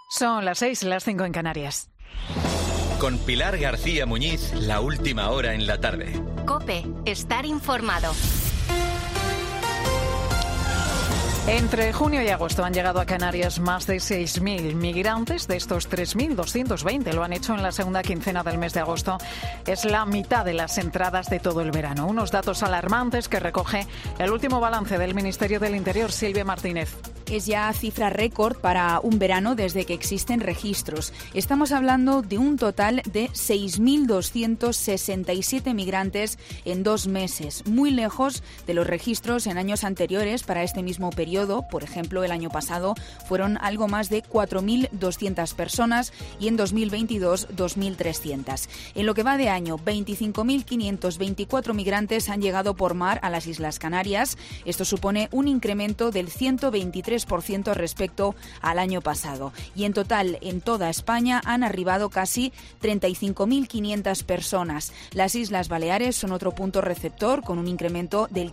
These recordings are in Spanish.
Son las 6, las 5 en Canarias. Con Pilar García Muñiz, la última hora en la tarde. COPE, estar informado. Entre junio y agosto han llegado a Canarias más de 6.000 migrantes. De estos, 3.220 lo han hecho en la segunda quincena del mes de agosto. Es la mitad de las entradas de todo el verano. Unos datos alarmantes que recoge el último balance del Ministerio del Interior, Silvia Martínez. Es ya cifra récord para un verano desde que existen registros. Estamos hablando de un total de 6.267 migrantes en 2 meses, muy lejos de los registros en años anteriores para este mismo periodo. Por ejemplo, el año pasado fueron algo más de 4.200 personas y en 2022 2.300. En lo que va de año, 25.524 migrantes han llegado por mar a las Islas Canarias. Esto supone un incremento del 123% respecto al año pasado. Y en total, en toda España han arribado casi 35.500 personas. Las Islas Baleares son otro punto receptor, con un incremento del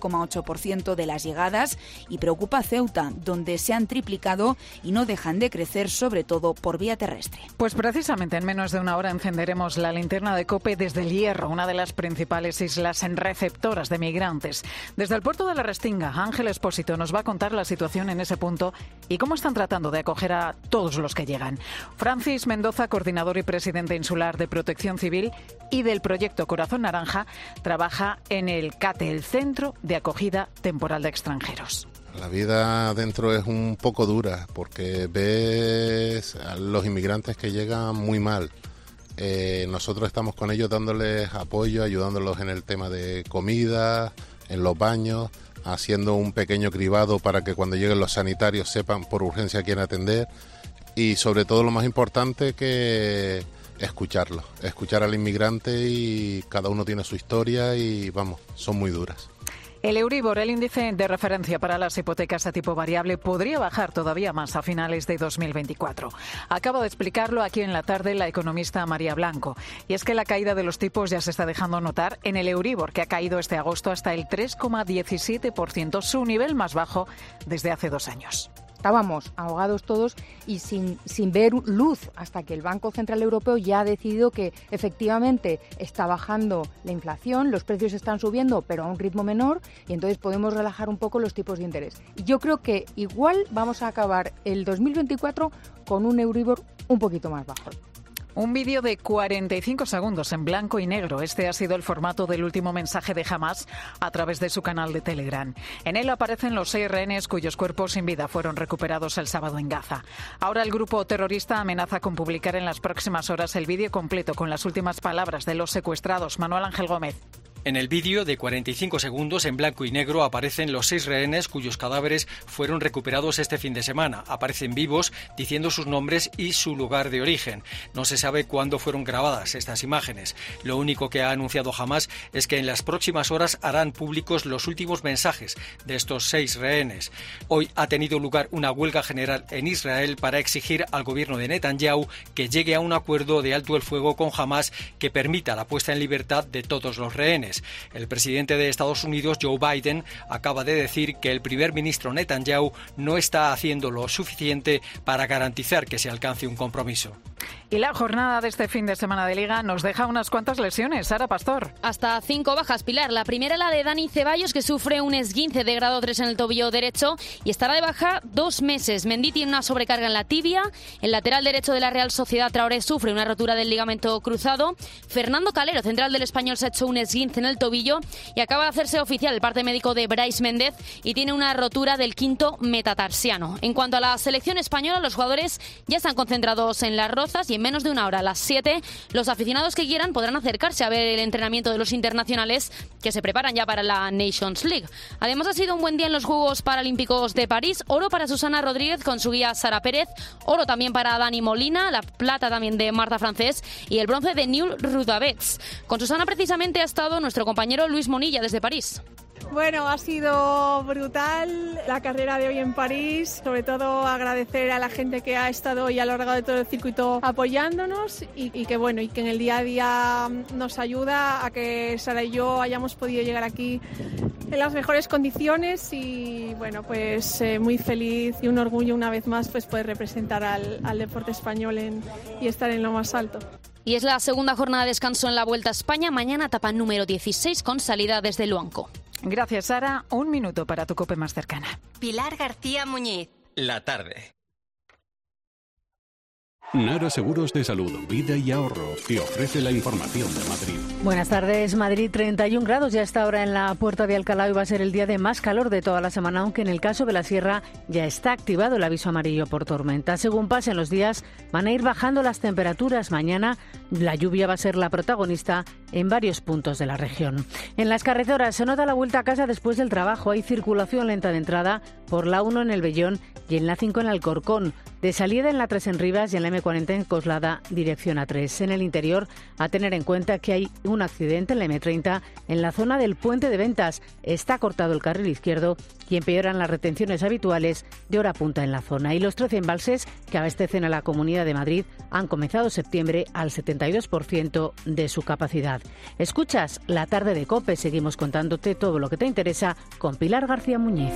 15,8% de las llegadas, y preocupa Ceuta, donde se han triplicado y no dejan de crecer, sobre todo por vía terrestre. Pues precisamente en menos de una hora encenderemos la linterna de COPE desde El Hierro, una de las principales islas receptoras de migrantes. Desde el puerto de la Restinga, Ángel Expósito nos va a contar la situación en ese punto y cómo están tratando de acoger a todos los que llegan. Francis Mendoza, coordinador y presidente insular de Protección Civil y del proyecto Corazón Naranja, trabaja en el CATE, el Centro de Acogida Temporal de Extranjeros. La vida adentro es un poco dura porque ves a los inmigrantes que llegan muy mal. Nosotros estamos con ellos dándoles apoyo, ayudándolos en el tema de comida, en los baños, haciendo un pequeño cribado para que cuando lleguen los sanitarios sepan por urgencia a quién atender, y sobre todo lo más importante, que escucharlo, escuchar al inmigrante, y cada uno tiene su historia y vamos, son muy duras. El Euribor, el índice de referencia para las hipotecas a tipo variable, podría bajar todavía más a finales de 2024. Acaba de explicarlo aquí en la tarde la economista María Blanco. Y es que la caída de los tipos ya se está dejando notar en el Euribor, que ha caído este agosto hasta el 3,17%, su nivel más bajo desde hace 2 años. Estábamos ahogados todos y sin ver luz, hasta que el Banco Central Europeo ya ha decidido que efectivamente está bajando la inflación, los precios están subiendo pero a un ritmo menor, y entonces podemos relajar un poco los tipos de interés. Y yo creo que igual vamos a acabar el 2024 con un Euribor un poquito más bajo. Un vídeo de 45 segundos en blanco y negro. Este ha sido el formato del último mensaje de Hamás a través de su canal de Telegram. En él aparecen los 6 rehenes cuyos cuerpos sin vida fueron recuperados el sábado en Gaza. Ahora el grupo terrorista amenaza con publicar en las próximas horas el vídeo completo con las últimas palabras de los secuestrados. Manuel Ángel Gómez. En el vídeo de 45 segundos en blanco y negro aparecen los 6 rehenes cuyos cadáveres fueron recuperados este fin de semana. Aparecen vivos, diciendo sus nombres y su lugar de origen. No se sabe cuándo fueron grabadas estas imágenes. Lo único que ha anunciado Hamás es que en las próximas horas harán públicos los últimos mensajes de estos 6 rehenes. Hoy ha tenido lugar una huelga general en Israel para exigir al gobierno de Netanyahu que llegue a un acuerdo de alto el fuego con Hamás que permita la puesta en libertad de todos los rehenes. El presidente de Estados Unidos, Joe Biden, acaba de decir que el primer ministro Netanyahu no está haciendo lo suficiente para garantizar que se alcance un compromiso. Y la jornada de este fin de semana de Liga nos deja unas cuantas lesiones. Sara Pastor. Hasta 5 bajas, Pilar. La primera, la de Dani Ceballos, que sufre un esguince de grado 3 en el tobillo derecho y estará de baja 2 meses. Mendy tiene una sobrecarga en la tibia. El lateral derecho de la Real Sociedad, Traoré, sufre una rotura del ligamento cruzado. Fernando Calero, central del Español, se ha hecho un esguince en el tobillo y acaba de hacerse oficial el parte médico de Brais Méndez y tiene una rotura del quinto metatarsiano. En cuanto a la selección española, los jugadores ya están concentrados en Las Rozas y en menos de una hora, a las 7, los aficionados que quieran podrán acercarse a ver el entrenamiento de los internacionales que se preparan ya para la Nations League. Además, ha sido un buen día en los Juegos Paralímpicos de París. Oro para Susana Rodríguez con su guía Sara Pérez, oro también para Dani Molina, la plata también de Marta Francés y el bronce de Newell Rudavets. Con Susana precisamente ha estado nuestro compañero Luis Monilla desde París. Bueno, ha sido brutal la carrera de hoy en París, sobre todo agradecer a la gente que ha estado hoy a lo largo de todo el circuito apoyándonos y que bueno, y que en el día a día nos ayuda a que Sara y yo hayamos podido llegar aquí en las mejores condiciones y bueno, pues muy feliz y un orgullo una vez más pues poder representar al deporte español y estar en lo más alto. Y es la segunda jornada de descanso en la Vuelta a España. Mañana etapa número 16 con salida desde Luanco. Gracias, Sara. 1 minuto para tu COPE más cercana. Pilar García Muñiz. La tarde. Nara Seguros de Salud, Vida y Ahorro te ofrece la información de Madrid. Buenas tardes. Madrid, 31 grados ya está ahora en la Puerta de Alcalá. Hoy va a ser el día de más calor de toda la semana, aunque en el caso de la Sierra ya está activado el aviso amarillo por tormenta. Según pasen los días, van a ir bajando las temperaturas. Mañana la lluvia va a ser la protagonista en varios puntos de la región. En las carreteras se nota la vuelta a casa después del trabajo. Hay circulación lenta de entrada por la 1 en el Bellón y en la 5 en Alcorcón. De salida en la 3 en Rivas y en la M40 en Coslada, dirección A3. En el interior, a tener en cuenta que hay un accidente en la M30 en la zona del Puente de Ventas. Está cortado el carril izquierdo y empeoran las retenciones habituales de hora punta en la zona. Y los 13 embalses que abastecen a la Comunidad de Madrid han comenzado septiembre al 72% de su capacidad. Escuchas La Tarde de COPE. Seguimos contándote todo lo que te interesa con Pilar García Muñiz.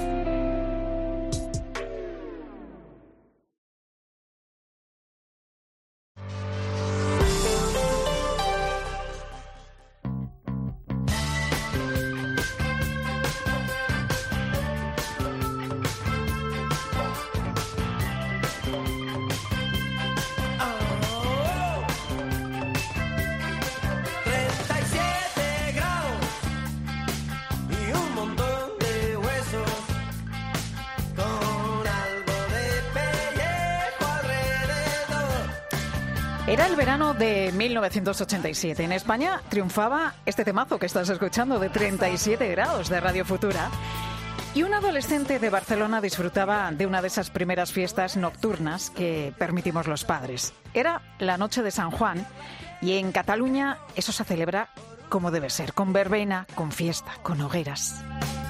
Era el verano de 1987. En España triunfaba este temazo que estás escuchando de 37 grados de Radio Futura. Y un adolescente de Barcelona disfrutaba de una de esas primeras fiestas nocturnas que permitimos los padres. Era la noche de San Juan y en Cataluña eso se celebra como debe ser, con verbena, con fiesta, con hogueras.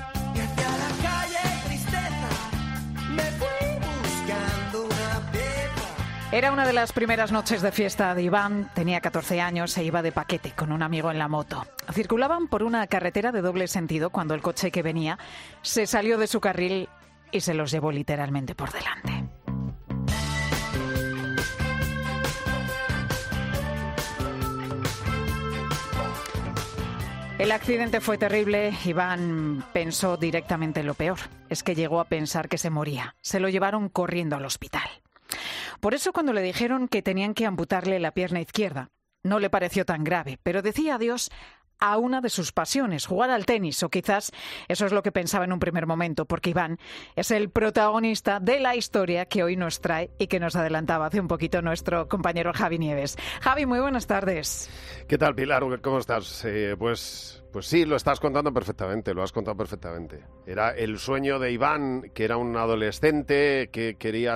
Era una de las primeras noches de fiesta de Iván. Tenía 14 años e iba de paquete con un amigo en la moto. Circulaban por una carretera de doble sentido cuando el coche que venía se salió de su carril y se los llevó literalmente por delante. El accidente fue terrible. Iván pensó directamente en lo peor. Es que llegó a pensar que se moría. Se lo llevaron corriendo al hospital. Por eso cuando le dijeron que tenían que amputarle la pierna izquierda, no le pareció tan grave, pero decía adiós a una de sus pasiones, jugar al tenis, o quizás eso es lo que pensaba en un primer momento, porque Iván es el protagonista de la historia que hoy nos trae y que nos adelantaba hace un poquito nuestro compañero Javi Nieves. Javi, muy buenas tardes. ¿Qué tal, Pilar? ¿Cómo estás? Pues sí, lo estás contando perfectamente, lo has contado perfectamente. Era el sueño de Iván, que era un adolescente que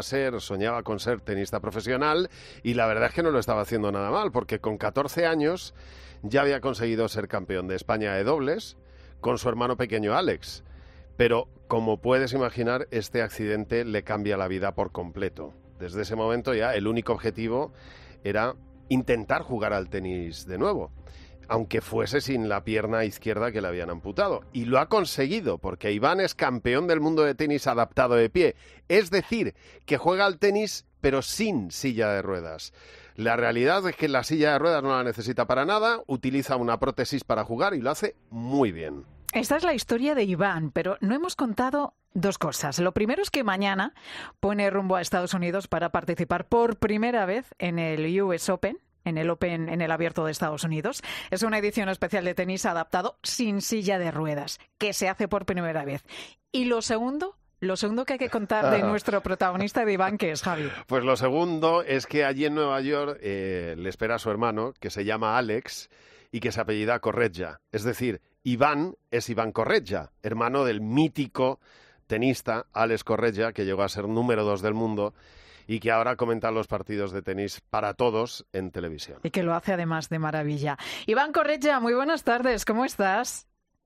soñaba con ser tenista profesional, y la verdad es que no lo estaba haciendo nada mal, porque con 14 años ya había conseguido ser campeón de España de dobles con su hermano pequeño Alex. Pero, como puedes imaginar, este accidente le cambia la vida por completo. Desde ese momento ya el único objetivo era intentar jugar al tenis de nuevo, aunque fuese sin la pierna izquierda que le habían amputado. Y lo ha conseguido, porque Iván es campeón del mundo de tenis adaptado de pie. Es decir, que juega al tenis pero sin silla de ruedas. La realidad es que la silla de ruedas no la necesita para nada, utiliza una prótesis para jugar y lo hace muy bien. Esta es la historia de Iván, pero no hemos contado dos cosas. Lo primero es que mañana pone rumbo a Estados Unidos para participar por primera vez en el US Open. En el Abierto de Estados Unidos. Es una edición especial de tenis adaptado sin silla de ruedas, que se hace por primera vez. Y lo segundo que hay que contar de nuestro protagonista de Iván, que es Javi. Pues lo segundo es que allí en Nueva York le espera a su hermano, que se llama Alex y que se apellida Corretja. Es decir, Iván es Iván Corretja, hermano del mítico tenista Alex Corretja, que llegó a ser número 2 del mundo y que ahora comenta los partidos de tenis para todos en televisión. Y que lo hace además de maravilla. Iván Corretja, muy buenas tardes, ¿cómo estás?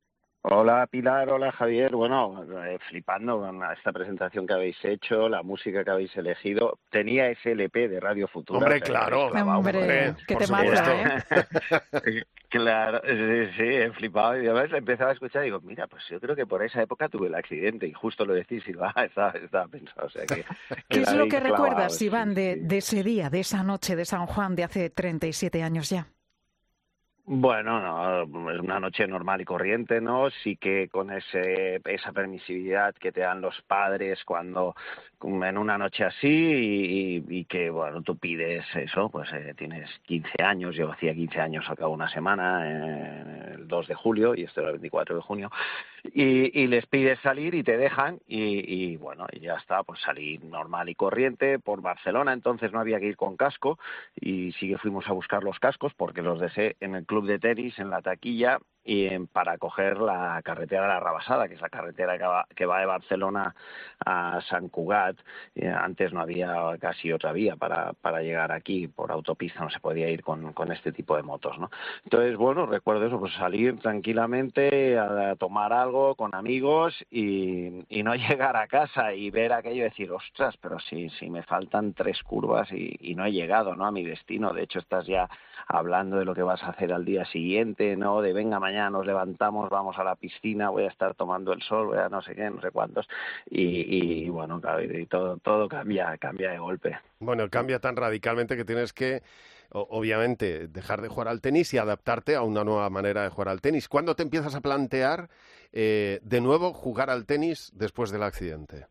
Hola Pilar, hola Javier. Bueno, flipando con esta presentación que habéis hecho, la música que habéis elegido. Tenía ese LP de Radio Futura. Hombre, claro. Hombre, que te mata, ¿eh? Claro, sí, he flipado. Y además empezaba a escuchar y digo, mira, pues yo creo que por esa época tuve el accidente. Y justo lo decís, y estaba pensado. O sea que ¿Qué es lo que recuerdas, sí, Iván, de ese día, de esa noche de San Juan de hace 37 años ya? Bueno, no, es una noche normal y corriente, ¿no? Sí que con esa permisividad que te dan los padres cuando en una noche así y que, bueno, tú pides eso, pues tienes 15 años, yo hacía 15 años al cabo de una semana, el 2 de julio y esto era el 24 de junio, y les pides salir y te dejan y bueno, y ya está, pues salí normal y corriente por Barcelona, entonces no había que ir con casco y sí que fuimos a buscar los cascos porque los dejé en el club de tenis, en la taquilla, y para coger la carretera de la Rabasada, que es la carretera que va de Barcelona a Sant Cugat. Antes no había casi otra vía para llegar aquí, por autopista no se podía ir con este tipo de motos, ¿no? Entonces, bueno, recuerdo eso, pues salir tranquilamente a tomar algo con amigos y no llegar a casa y ver aquello y decir, ostras, pero si me faltan 3 curvas y no he llegado, ¿no?, a mi destino. De hecho, estás ya hablando de lo que vas a hacer al día siguiente, ¿no?, de venga, mañana nos levantamos, vamos a la piscina, voy a estar tomando el sol, voy a no sé qué, no sé cuántos, y bueno, claro, y todo cambia de golpe. Bueno, cambia tan radicalmente que tienes que, obviamente, dejar de jugar al tenis y adaptarte a una nueva manera de jugar al tenis. ¿Cuándo te empiezas a plantear de nuevo jugar al tenis después del accidente?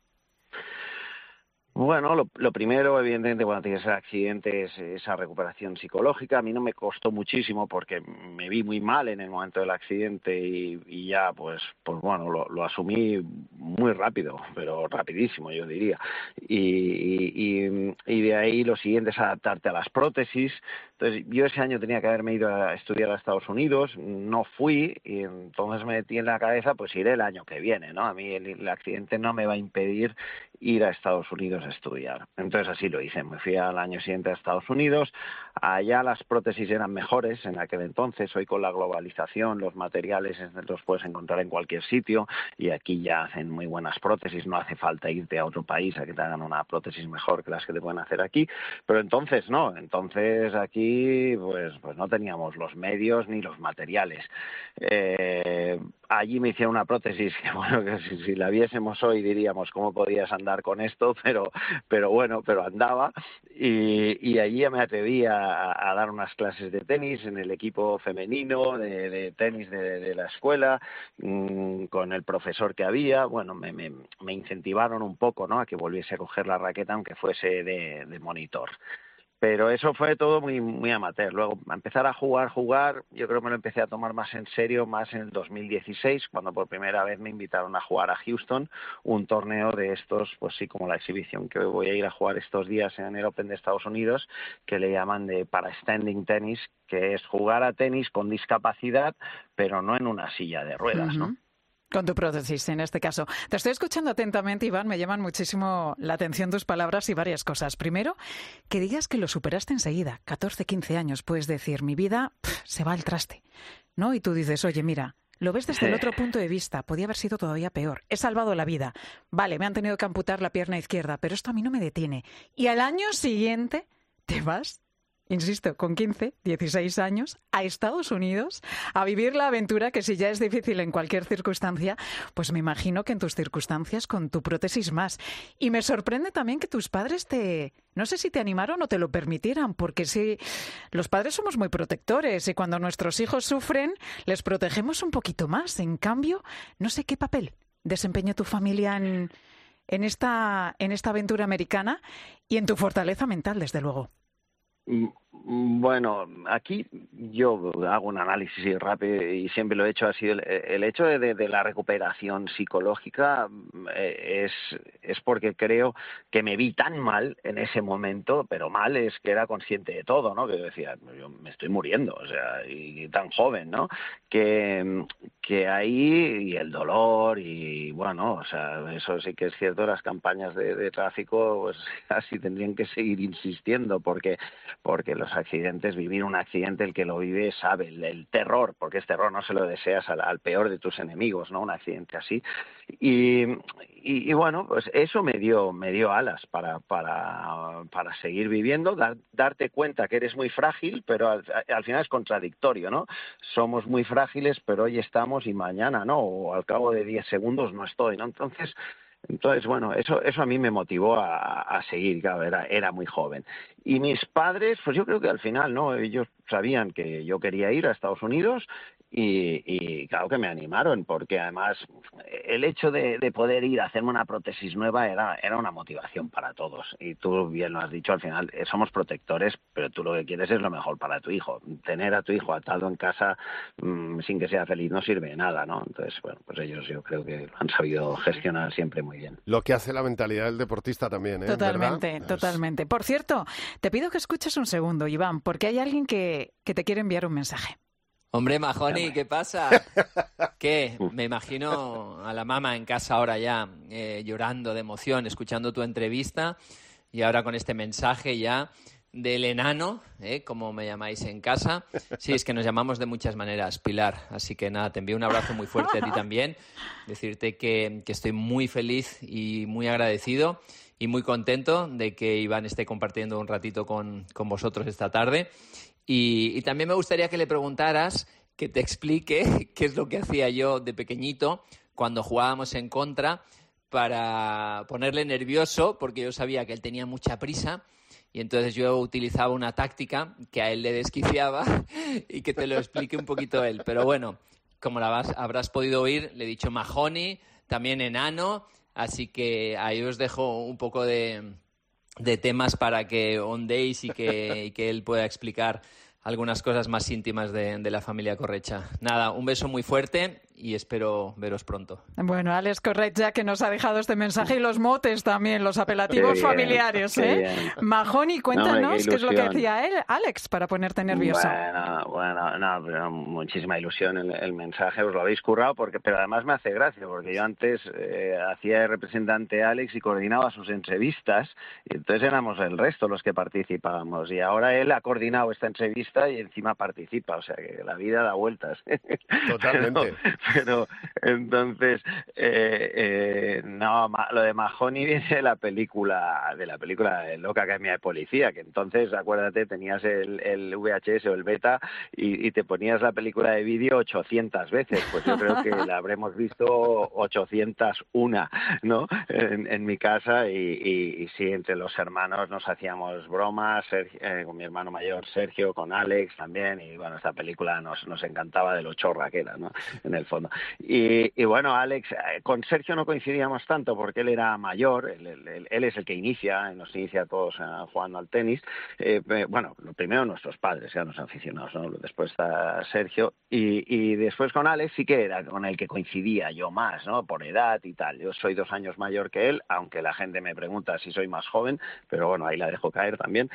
Bueno, lo primero, evidentemente, cuando tienes el accidente es esa recuperación psicológica. A mí no me costó muchísimo porque me vi muy mal en el momento del accidente y ya, pues bueno, lo asumí muy rápido, pero rapidísimo, yo diría. Y de ahí lo siguiente es adaptarte a las prótesis. Entonces, yo ese año tenía que haberme ido a estudiar a Estados Unidos, no fui, y entonces me metí en la cabeza, pues iré el año que viene, ¿no? A mí el accidente no me va a impedir ir a Estados Unidos a estudiar. Entonces así lo hice, me fui al año siguiente a Estados Unidos, allá las prótesis eran mejores en aquel entonces, hoy con la globalización los materiales los puedes encontrar en cualquier sitio y aquí ya hacen muy buenas prótesis, no hace falta irte a otro país a que te hagan una prótesis mejor que las que te pueden hacer aquí, pero entonces no, entonces aquí pues no teníamos los medios ni los materiales. Allí me hicieron una prótesis que, bueno, que si la viésemos hoy diríamos cómo podías andar con esto, pero bueno, pero andaba y allí me atreví a dar unas clases de tenis en el equipo femenino de tenis de la escuela con el profesor que había. Bueno, me incentivaron un poco, ¿no?, a que volviese a coger la raqueta aunque fuese de monitor. Pero eso fue todo muy, muy amateur. Luego, empezar a jugar, yo creo que me lo empecé a tomar más en serio, más en el 2016, cuando por primera vez me invitaron a jugar a Houston, un torneo de estos, pues sí, como la exhibición que voy a ir a jugar estos días en el Open de Estados Unidos, que le llaman de para standing tennis, que es jugar a tenis con discapacidad, pero no en una silla de ruedas, ¿no? Con tu prótesis, en este caso. Te estoy escuchando atentamente, Iván. Me llaman muchísimo la atención tus palabras y varias cosas. Primero, que digas que lo superaste enseguida. 14, 15 años. Puedes decir, mi vida se va al traste, ¿no? Y tú dices, oye, mira, lo ves desde el otro punto de vista. Podía haber sido todavía peor. He salvado la vida. Vale, me han tenido que amputar la pierna izquierda, pero esto a mí no me detiene. Y al año siguiente te vas, insisto, con 15, 16 años, a Estados Unidos a vivir la aventura que si ya es difícil en cualquier circunstancia, pues me imagino que en tus circunstancias con tu prótesis más. Y me sorprende también que tus padres no sé si te animaron o te lo permitieran, porque sí, los padres somos muy protectores y cuando nuestros hijos sufren les protegemos un poquito más. En cambio, no sé qué papel desempeñó tu familia en esta aventura americana y en tu fortaleza mental, desde luego. Bueno, aquí yo hago un análisis rápido y siempre lo he hecho, ha sido el hecho de la recuperación psicológica es porque creo que me vi tan mal en ese momento, pero mal es que era consciente de todo, ¿no? Que yo decía, yo me estoy muriendo, o sea, y tan joven, ¿no? Que ahí, y el dolor, y bueno, o sea, eso sí que es cierto, las campañas de tráfico, pues así tendrían que seguir insistiendo, porque los accidentes, vivir un accidente, el que lo vive sabe el terror, porque es terror, no se lo deseas al peor de tus enemigos, ¿no? Un accidente así. Y bueno, pues eso me dio alas para seguir viviendo, darte cuenta que eres muy frágil, pero al final es contradictorio, ¿no? Somos muy frágiles, pero hoy estamos y mañana no, o al cabo de 10 segundos no estoy, ¿no? Entonces, bueno, eso a mí me motivó a seguir, claro, era muy joven. Y mis padres, pues yo creo que al final, ¿no? Ellos sabían que yo quería ir a Estados Unidos y claro que me animaron, porque además el hecho de poder ir a hacerme una prótesis nueva era una motivación para todos. Y tú bien lo has dicho, al final somos protectores, pero tú lo que quieres es lo mejor para tu hijo. Tener a tu hijo atado en casa sin que sea feliz no sirve de nada, ¿no? Entonces, bueno, pues ellos yo creo que lo han sabido gestionar siempre muy bien. Lo que hace la mentalidad del deportista también, ¿eh? Totalmente, ¿verdad? totalmente. Por cierto, te pido que escuches un segundo, Iván, porque hay alguien que te quiere enviar un mensaje. Hombre, Mahony, ¿qué pasa? ¿Qué? Me imagino a la mamá en casa ahora ya llorando de emoción, escuchando tu entrevista y ahora con este mensaje ya del enano, como me llamáis en casa. Sí, es que nos llamamos de muchas maneras, Pilar. Así que nada, te envío un abrazo muy fuerte a ti también. Decirte que estoy muy feliz y muy agradecido y muy contento de que Iván esté compartiendo un ratito con vosotros esta tarde. Y también me gustaría que le preguntaras, que te explique qué es lo que hacía yo de pequeñito cuando jugábamos en contra para ponerle nervioso, porque yo sabía que él tenía mucha prisa y entonces yo utilizaba una táctica que a él le desquiciaba y que te lo explique un poquito él. Pero bueno, como habrás podido oír, le he dicho Mahony, también enano, así que ahí os dejo un poco de temas para que ondéis y que él pueda explicar algunas cosas más íntimas de la familia Corretja. Nada, un beso muy fuerte y espero veros pronto. Bueno, Alex Corretja, que nos ha dejado este mensaje, y los motes también, los apelativos familiares, ¿eh? Mahony, cuéntanos qué es lo que decía él, Alex, para ponerte nervioso. Bueno, no, pero muchísima ilusión el mensaje, os lo habéis currado, pero además me hace gracia, porque yo antes hacía de representante a Alex y coordinaba sus entrevistas, y entonces éramos el resto los que participábamos, y ahora él ha coordinado esta entrevista y encima participa, o sea que la vida da vueltas. Totalmente. Pero entonces, no, lo de Mahony viene de la película Loca Academia de Policía, que entonces, acuérdate, tenías el VHS o el beta y te ponías la película de vídeo 800 veces, pues yo creo que la habremos visto 801, ¿no? En mi casa y sí, entre los hermanos nos hacíamos bromas, con mi hermano mayor Sergio, con Alex también, y bueno, esta película nos encantaba de lo chorra que era, ¿no? En el fondo. Y bueno, Alex, con Sergio no coincidíamos tanto porque él era mayor, él es el que nos inicia a todos jugando al tenis. Bueno, lo primero nuestros padres, ya los aficionados, ¿no? Después está Sergio y después con Alex sí que era con el que coincidía yo más, ¿no? Por edad y tal. Yo soy 2 años mayor que él, aunque la gente me pregunta si soy más joven, pero bueno, ahí la dejo caer también.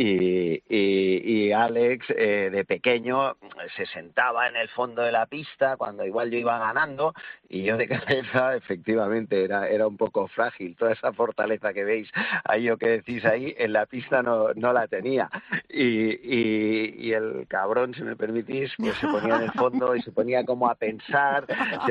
Y Alex, de pequeño, se sentaba en el fondo de la pista cuando igual yo iba ganando y yo de cabeza efectivamente era un poco frágil. Toda esa fortaleza que veis ahí o que decís ahí en la pista no la tenía y el cabrón, si me permitís, pues se ponía en el fondo y se ponía como a pensar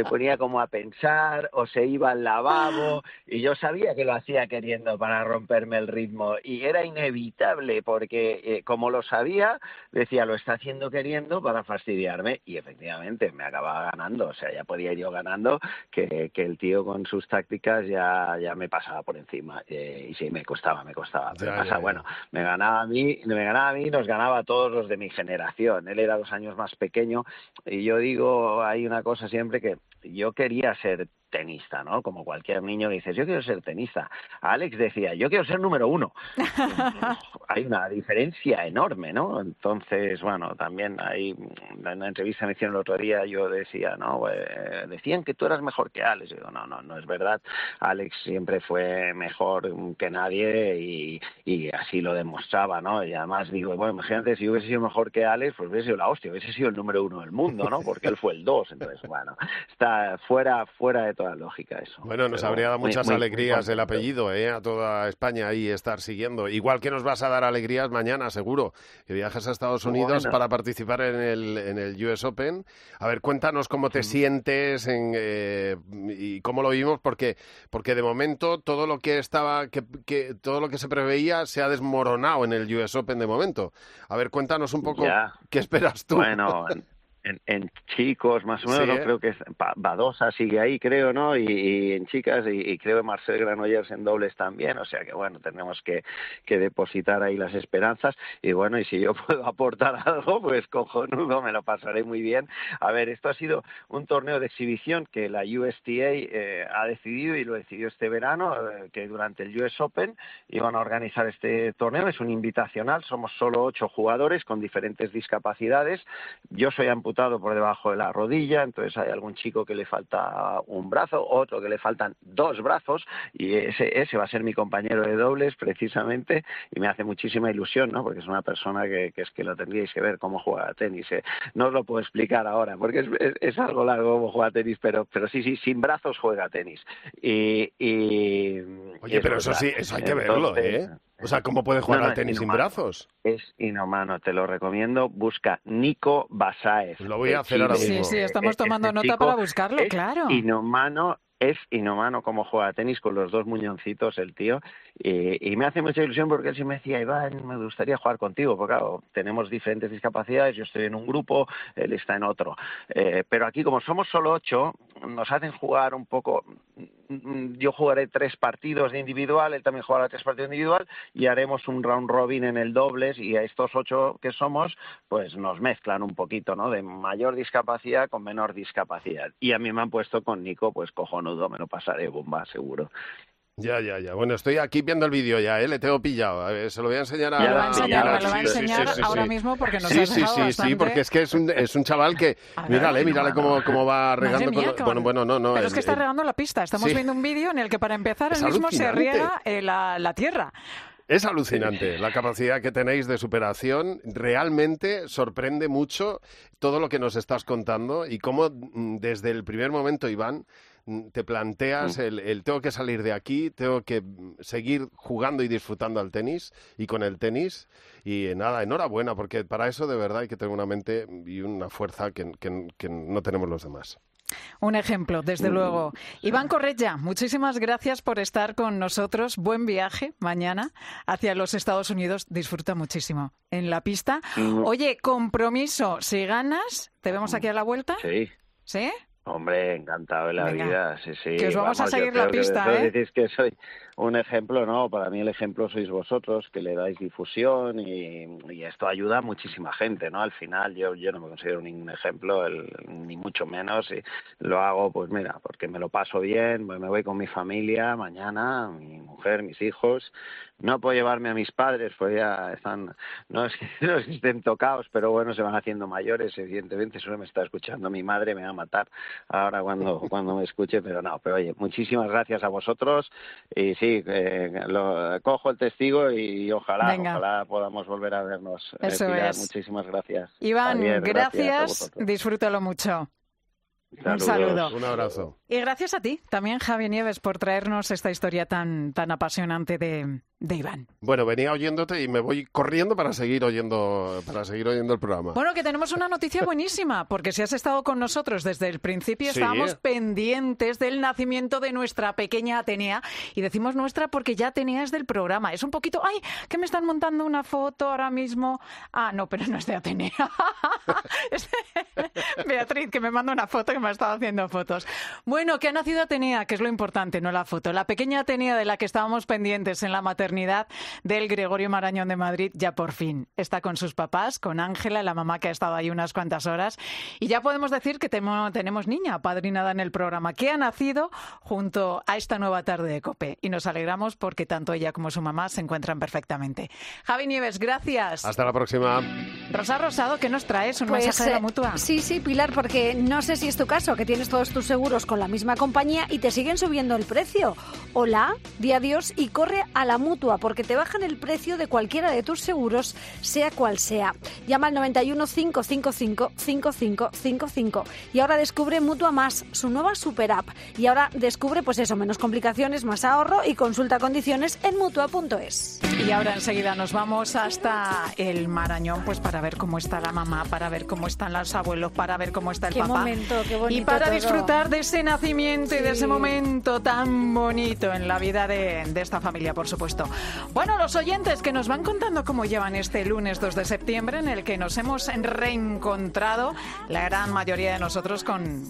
o se iba al lavabo y yo sabía que lo hacía queriendo para romperme el ritmo y era inevitable porque como lo sabía decía lo está haciendo queriendo para fastidiarme y efectivamente me acababa ganando. O sea, ya podía ir yo ganando, que el tío con sus tácticas ya me pasaba por encima. Y sí, me costaba. Pero bueno, me ganaba a mí, nos ganaba a todos los de mi generación. Él era 2 años más pequeño y yo digo, hay una cosa siempre que yo quería ser tenista, ¿no? Como cualquier niño que dices, yo quiero ser tenista. Alex decía, yo quiero ser número 1. Hay una diferencia enorme, ¿no? Entonces, bueno, también hay en una entrevista me hicieron el otro día, yo decía, no, decían que tú eras mejor que Alex. Yo digo, no es verdad. Alex siempre fue mejor que nadie y así lo demostraba, ¿no? Y además digo, bueno, imagínate, si yo hubiese sido mejor que Alex, pues hubiese sido la hostia, hubiese sido el número 1 del mundo, ¿no? Porque él fue el 2. Entonces, bueno, está fuera de todo toda lógica eso. Bueno, nos Pero habría dado muchas muy alegrías el contento. apellido, a toda España ahí estar siguiendo. Igual que nos vas a dar alegrías mañana, seguro, que viajas a Estados Unidos Bueno. para participar en el US Open. A ver, cuéntanos cómo te sientes y cómo lo vimos, porque de momento todo lo que todo lo que se preveía se ha desmoronado en el US Open de momento. A ver, cuéntanos un poco qué esperas tú. Bueno, en chicos, más o menos, Sí, ¿no? Creo que Badosa sigue ahí, creo, ¿no? Y en chicas, y creo que Marcel Granollers en dobles también. O sea que, bueno, tenemos que depositar ahí las esperanzas. Y bueno, y si yo puedo aportar algo, pues cojonudo, me lo pasaré muy bien. A ver, esto ha sido un torneo de exhibición que la USTA ha decidido, y lo decidió este verano, que durante el US Open iban a organizar este torneo. Es un invitacional, somos solo 8 jugadores con diferentes discapacidades. Yo soy amputado por debajo de la rodilla, entonces hay algún chico que le falta un brazo, otro que le faltan 2 brazos, y ese va a ser mi compañero de dobles precisamente, y me hace muchísima ilusión, ¿no? Porque es una persona que es que lo tendríais que ver cómo juega a tenis. No os lo puedo explicar ahora porque es algo largo cómo juega a tenis, pero sí, sin brazos juega a tenis. Oye, pero eso sí, eso hay que verlo, ¿eh? O sea, ¿cómo puede jugar al tenis sin brazos? Es inhumano, te lo recomiendo. Busca Nico Basaev. Lo voy a hacer ahora mismo. Sí, estamos tomando nota para buscarlo, claro. Es inhumano cómo juega a tenis con los 2 muñoncitos el tío, y me hace mucha ilusión porque él sí me decía, Iván, me gustaría jugar contigo, porque claro, tenemos diferentes discapacidades, yo estoy en un grupo, él está en otro, pero aquí como somos solo 8, nos hacen jugar un poco, yo jugaré 3 partidos de individual, él también jugará 3 partidos de individual, y haremos un round robin en el dobles, y a estos 8 que somos, pues nos mezclan un poquito, ¿no? De mayor discapacidad con menor discapacidad, y a mí me han puesto con Nico, pues cojonudo, me lo pasaré bomba, seguro. Ya. Bueno, estoy aquí viendo el vídeo ya, le tengo pillado. A ver, se lo voy a enseñar a... Me lo va a enseñar ahora mismo porque nos has dejado bastante... Sí, porque es que es un chaval que... Mírale cómo va regando... Pero es que está regando la pista. Estamos viendo un vídeo en el que para empezar él mismo se riega la tierra. Es alucinante la capacidad que tenéis de superación. Realmente sorprende mucho todo lo que nos estás contando y cómo desde el primer momento, Iván, te planteas el tengo que salir de aquí, tengo que seguir jugando y disfrutando al tenis y con el tenis. Y nada, enhorabuena, porque para eso de verdad hay que tener una mente y una fuerza que no tenemos los demás. Un ejemplo, desde luego. Iván Corretja, muchísimas gracias por estar con nosotros. Buen viaje mañana hacia los Estados Unidos. Disfruta muchísimo en la pista. Oye, compromiso, si ganas, ¿te vemos aquí a la vuelta? Sí. ¿Sí? Hombre, encantado de la vida, sí. Que os vamos a seguir la pista, ¿eh? Decís que soy un ejemplo, ¿no? Para mí el ejemplo sois vosotros, que le dais difusión y esto ayuda a muchísima gente, ¿no? Al final yo no me considero ningún ejemplo, ni mucho menos, y lo hago, pues mira, porque me lo paso bien, me voy con mi familia mañana, mi mujer, mis hijos. No puedo llevarme a mis padres, pues ya están, no es que estén tocados, pero bueno, se van haciendo mayores, evidentemente. Solo me está escuchando mi madre, me va a matar ahora cuando me escuche, pero oye, muchísimas gracias a vosotros, y sí, cojo el testigo y ojalá podamos volver a vernos. Eso Pilar, es. Muchísimas gracias. Iván, Javier, gracias, disfrútalo mucho. Un saludo. Un abrazo. Y gracias a ti, también Javi Nieves, por traernos esta historia tan apasionante de Iván. Bueno, venía oyéndote y me voy corriendo para seguir oyendo el programa. Bueno, que tenemos una noticia buenísima, porque si has estado con nosotros desde el principio, Sí. estábamos pendientes del nacimiento de nuestra pequeña Atenea, y decimos nuestra porque ya Atenea es del programa. Es un poquito, ¡ay!, que me están montando una foto ahora mismo. Ah, no, pero no es de Atenea. Es Beatriz, que me manda una foto, que me ha estado haciendo fotos. Bueno, que ha nacido Atenea, que es lo importante, no la foto. La pequeña Atenea de la que estábamos pendientes en la maternidad del Gregorio Marañón de Madrid, ya por fin está con sus papás, con Ángela, la mamá que ha estado ahí unas cuantas horas, y ya podemos decir que tenemos niña apadrinada en el programa, que ha nacido junto a esta nueva tarde de COPE, y nos alegramos porque tanto ella como su mamá se encuentran perfectamente. Javi Nieves, gracias. Hasta la próxima. Rosa Rosado, ¿qué nos traes? ¿Un Pues, mensaje de la Mutua? Sí, Pilar, porque no sé si es tu caso, que tienes todos tus seguros con la la misma compañía y te siguen subiendo el precio. Hola, di adiós y corre a la Mutua, porque te bajan el precio de cualquiera de tus seguros, sea cual sea. Llama al 91 555 5555 y ahora descubre Mutua Más, su nueva super app. Y ahora descubre, pues eso, menos complicaciones, más ahorro y consulta condiciones en Mutua.es. Y ahora enseguida nos vamos hasta el Marañón, pues para ver cómo está la mamá, para ver cómo están los abuelos, para ver cómo está el papá. Momento, qué bonito y para todo. disfrutar de ese nacimiento y de ese momento tan bonito en la vida de esta familia, por supuesto. Bueno, los oyentes que nos van contando cómo llevan este lunes 2 de septiembre, en el que nos hemos reencontrado, la gran mayoría de nosotros con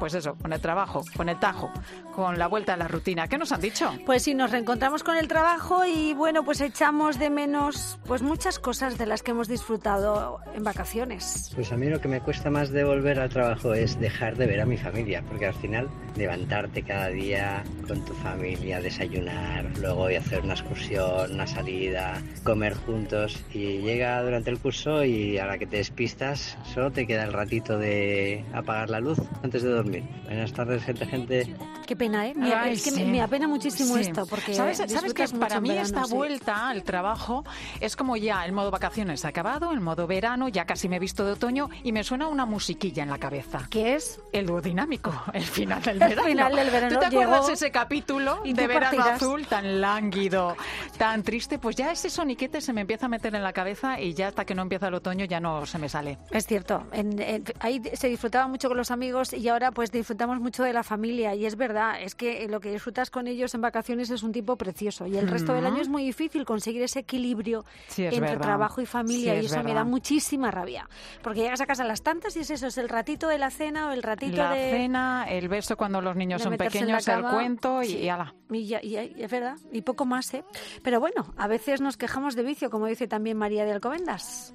el trabajo, con el tajo, con la vuelta a la rutina. ¿Qué nos han dicho? Pues sí, nos reencontramos con el trabajo y bueno, pues echamos de menos pues muchas cosas de las que hemos disfrutado en vacaciones. Pues a mí lo que me cuesta más de volver al trabajo es dejar de ver a mi familia, porque al final levantarte cada día con tu familia, desayunar, luego ir a hacer una excursión, una salida, comer juntos, y llega durante el curso y a la que te despistas solo te queda el ratito de apagar la luz antes de dormir. Buenas tardes, gente. Qué pena, ¿eh? Ay, es que sí. me apena muchísimo Sí. esto, porque ¿Sabes que disfrutas para mucho mí en verano, esta sí. vuelta al trabajo es como ya el modo vacaciones ha acabado, el modo verano, ya casi me he visto de otoño y me suena una musiquilla en la cabeza. ¿Qué es? El duodinámico, el final del verano. El final del verano ¿Tú te acuerdas llegó ese capítulo y de tú Verano partirás. Azul tan lánguido, tan triste? Pues ya ese soniquete se me empieza a meter en la cabeza y ya hasta que no empieza el otoño ya no se me sale. Es cierto, ahí se disfrutaba mucho con los amigos y ahora pues disfrutamos mucho de la familia, y es verdad, es que lo que disfrutas con ellos en vacaciones es un tiempo precioso, y el resto del año es muy difícil conseguir ese equilibrio Sí, es entre verdad. trabajo y familia, Sí, y es eso me verdad. da muchísima rabia, porque llegas a casa a las tantas y es eso, es el ratito de la cena o el ratito La de... cena, el beso cuando los niños de son meterse en la pequeños, el cama. cuento Sí. y ala. Y es verdad, y poco más, ¿eh? Pero bueno, a veces nos quejamos de vicio, como dice también María de Alcobendas.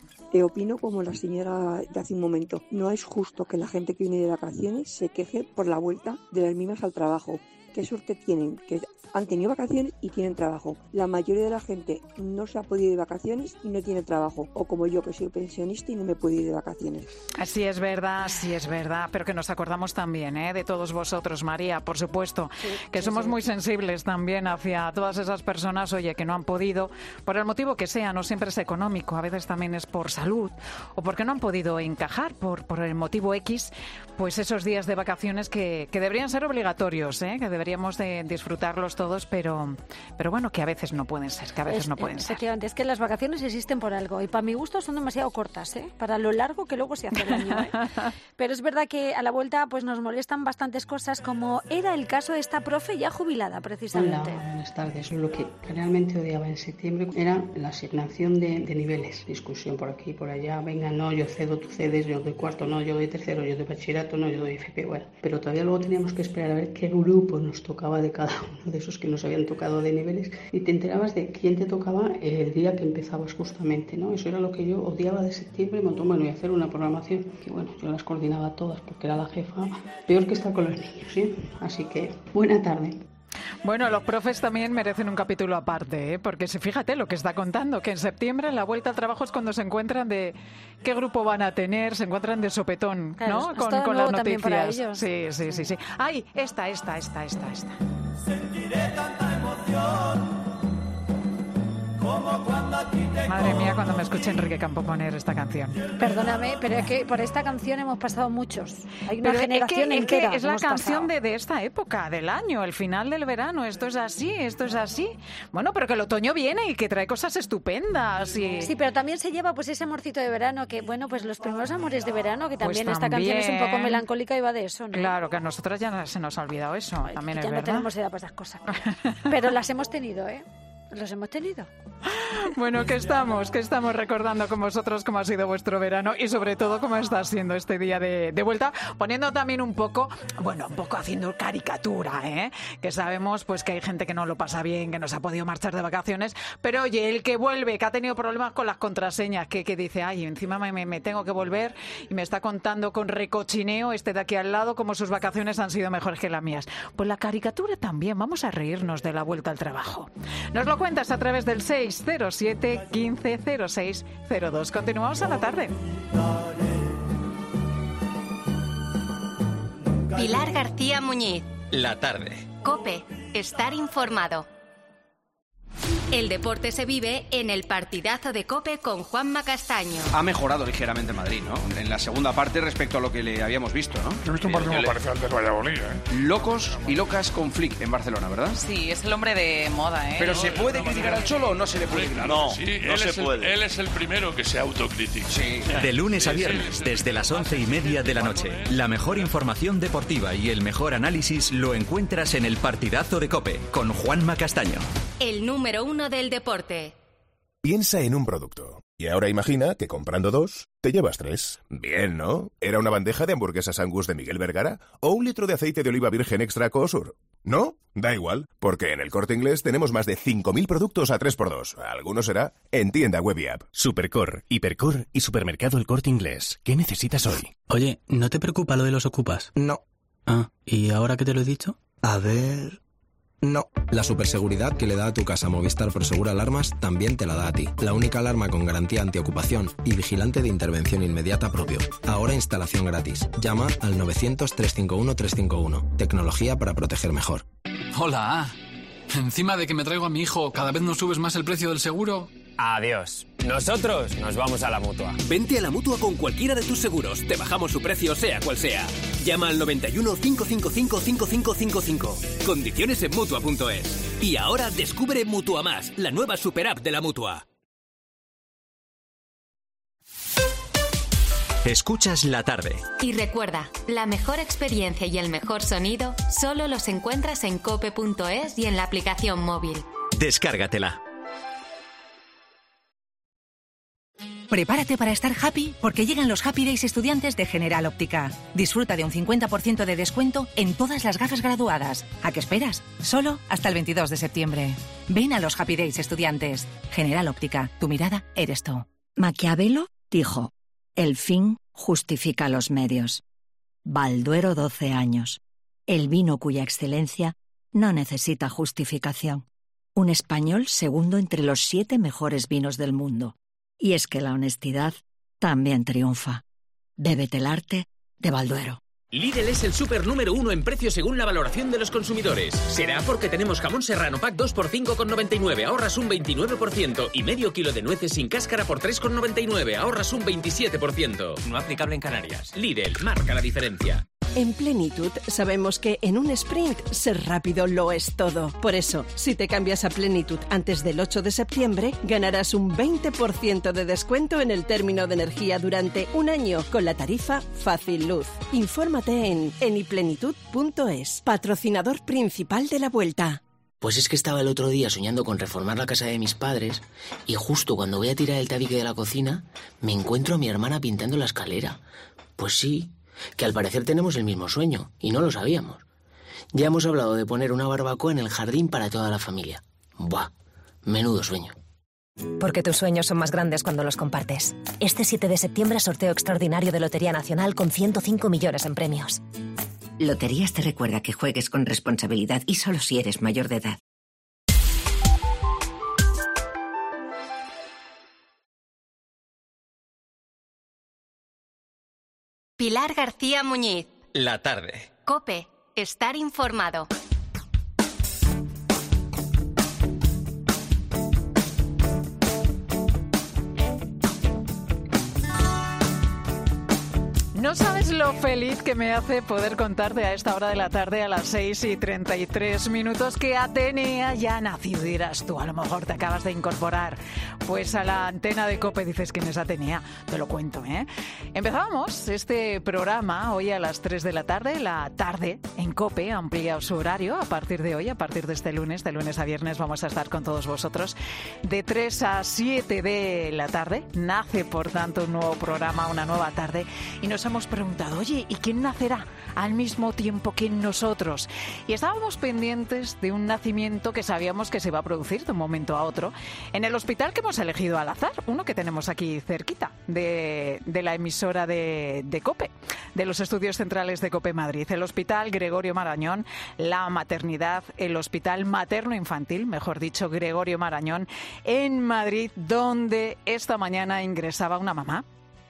Opino como la señora de hace un momento. No es justo que la gente que viene de vacaciones se queje por la vuelta de las mismas al trabajo. ¿Qué suerte tienen? Que han tenido vacaciones y tienen trabajo. La mayoría de la gente no se ha podido ir de vacaciones y no tiene trabajo. O como yo, que soy pensionista y no me puedo ir de vacaciones. Sí es verdad, pero que nos acordamos también de todos vosotros, María, por supuesto, que somos muy sensibles también hacia todas esas personas, oye, que no han podido, por el motivo que sea, no siempre es económico, a veces también es por salud, o porque no han podido encajar por el motivo X, pues esos días de vacaciones que deberían ser obligatorios, que deberíamos de disfrutarlos todos, pero bueno, que a veces no pueden ser, Efectivamente, es que las vacaciones existen por algo y para mi gusto son demasiado cortas, para lo largo que luego se hace el año. Pero es verdad que a la vuelta pues nos molestan bastantes cosas, como era el caso de esta profe ya jubilada, precisamente. Hola, buenas tardes. Lo que realmente odiaba en septiembre era la asignación de niveles, discusión por aquí y por allá, venga, no, yo cedo, tú cedes, yo doy cuarto, no, yo doy tercero, yo doy bachillerato, no, yo doy FP, bueno. Pero todavía luego teníamos que esperar a ver qué grupo nos tocaba de cada uno de esos que nos habían tocado de niveles, y te enterabas de quién te tocaba el día que empezabas justamente, ¿no? Eso era lo que yo odiaba de septiembre, bueno, y hacer una programación, que bueno, yo las coordinaba todas porque era la jefa, peor que estar con los niños, ¿sí? Así que, buena tarde. Bueno, los profes también merecen un capítulo aparte, porque fíjate lo que está contando, que en septiembre la vuelta al trabajo es cuando se encuentran de qué grupo van a tener, se encuentran de sopetón, Claro, ¿no? es todo Con nuevo las también para noticias. ellos. Sí. ¡Ay! Esta. Sentiré tanta emoción como cuando a ti te... Madre mía, cuando me escuché Enrique Campo poner esta canción. Perdóname, pero es que por esta canción hemos pasado muchos. Hay una Pero generación entera. es la hemos canción pasado. de esta época del año, el final del verano. Esto es así. Bueno, pero que el otoño viene y que trae cosas estupendas. Y... Sí, pero también se lleva pues ese amorcito de verano, que bueno, pues los primeros amores de verano, que también, Pues esta canción es un poco también. melancólica y va de eso, ¿no? Claro, que a nosotras ya se nos ha olvidado eso. También Ya es no verdad. tenemos edad para esas cosas. Pero las hemos tenido, ¿eh? Los hemos tenido. Bueno, que estamos recordando con vosotros cómo ha sido vuestro verano y sobre todo cómo está siendo este día de vuelta, poniendo también un poco haciendo caricatura, que sabemos pues que hay gente que no lo pasa bien, que no se ha podido marchar de vacaciones, pero oye, el que vuelve, que ha tenido problemas con las contraseñas, que dice, ay, encima me tengo que volver y me está contando con recochineo de aquí al lado cómo sus vacaciones han sido mejores que las mías. Pues la caricatura también, vamos a reírnos de la vuelta al trabajo. Nos lo cuentas a través del 607 15 06 02. Continuamos a la tarde. Nunca Pilar García Muñiz. La tarde. COPE. Estar informado. El deporte se vive en el partidazo de COPE con Juanma Castaño. Ha mejorado ligeramente el Madrid, ¿no? En la segunda parte respecto a lo que le habíamos visto, ¿no? He visto un partido muy parecido al del Valladolid, ¿eh? Locos y locas con Flick en Barcelona, ¿verdad? Sí, es el hombre de moda, ¿eh? Pero ¿se puede criticar al Cholo o no se le puede criticar? No, sí, no se puede. Él es el primero que se autocritica. Sí. De lunes a viernes, desde las 11:30 de la noche. La mejor información deportiva y el mejor análisis lo encuentras en el partidazo de COPE con Juanma Castaño. El número 1 del deporte. Piensa en un producto. Y ahora imagina que comprando 2, te llevas 3. Bien, ¿no? ¿Era una bandeja de hamburguesas Angus de Miguel Vergara o un litro de aceite de oliva virgen extra Coosur? ¿No? Da igual, porque en El Corte Inglés tenemos más de 5.000 productos a 3x2. Alguno será en tienda web y app. Supercor, Hipercor y Supermercado El Corte Inglés. ¿Qué necesitas hoy? Oye, ¿no te preocupa lo de los ocupas? No. Ah, ¿y ahora que te lo he dicho? A ver... No. La superseguridad que le da a tu casa Movistar Prosegur Alarmas también te la da a ti. La única alarma con garantía antiocupación y vigilante de intervención inmediata propio. Ahora instalación gratis. Llama al 900-351-351. Tecnología para proteger mejor. Hola. Encima de que me traigo a mi hijo, ¿cada vez nos subes más el precio del seguro? Adiós. Nosotros nos vamos a la Mutua. Vente a la Mutua con cualquiera de tus seguros. Te bajamos su precio, sea cual sea. Llama al 91 555 5555. Condiciones en Mutua.es. Y ahora descubre Mutua Más, la nueva super app de la Mutua. Escuchas La Tarde. Y recuerda, la mejor experiencia y el mejor sonido solo los encuentras en cope.es y en la aplicación móvil. Descárgatela. Prepárate para estar happy porque llegan los Happy Days estudiantes de General Óptica. Disfruta de un 50% de descuento en todas las gafas graduadas. ¿A qué esperas? Solo hasta el 22 de septiembre. Ven a los Happy Days estudiantes. General Óptica, tu mirada eres tú. Maquiavelo dijo, el fin justifica los medios. Balduero 12 años. El vino cuya excelencia no necesita justificación. Un español segundo entre los 7 mejores vinos del mundo. Y es que la honestidad también triunfa. Bébete el arte de Balduero. Lidl es el súper número 1 en precio según la valoración de los consumidores. Será porque tenemos jamón serrano pack 2 por 5,99, ahorras un 29%. Y medio kilo de nueces sin cáscara por 3,99, ahorras un 27%. No aplicable en Canarias. Lidl, marca la diferencia. En Plenitud sabemos que en un sprint ser rápido lo es todo. Por eso, si te cambias a Plenitud antes del 8 de septiembre, ganarás un 20% de descuento en el término de energía durante un año con la tarifa Fácil Luz. Infórmate en eniplenitud.es, patrocinador principal de la Vuelta. Pues es que estaba el otro día soñando con reformar la casa de mis padres y justo cuando voy a tirar el tabique de la cocina, me encuentro a mi hermana pintando la escalera. Pues sí, que al parecer tenemos el mismo sueño, y no lo sabíamos. Ya hemos hablado de poner una barbacoa en el jardín para toda la familia. Buah, menudo sueño. Porque tus sueños son más grandes cuando los compartes. Este 7 de septiembre sorteo extraordinario de Lotería Nacional con 105 millones en premios. Loterías te recuerda que juegues con responsabilidad y solo si eres mayor de edad. Pilar García Muñiz. La tarde. COPE. Estar informado. No sabes lo feliz que me hace poder contarte a esta hora de la tarde, a las 6:33, que Atenea ya ha nacido. Dirás tú, a lo mejor te acabas de incorporar pues a la antena de COPE. Dices, ¿quién es Atenea? Te lo cuento, ¿eh? Empezábamos este programa hoy a las 3 de la tarde en COPE. Ha ampliado su horario a partir de hoy, a partir de este lunes, de lunes a viernes vamos a estar con todos vosotros de 3 a 7 de la tarde. Nace, por tanto, un nuevo programa, una nueva tarde, y nos hemos preguntado, oye, ¿y quién nacerá al mismo tiempo que nosotros? Y estábamos pendientes de un nacimiento que sabíamos que se iba a producir de un momento a otro en el hospital que hemos elegido al azar, uno que tenemos aquí cerquita de la emisora de COPE, de los estudios centrales de COPE Madrid, el Hospital Gregorio Marañón, la maternidad, el Hospital Materno-Infantil, mejor dicho, Gregorio Marañón, en Madrid, donde esta mañana ingresaba una mamá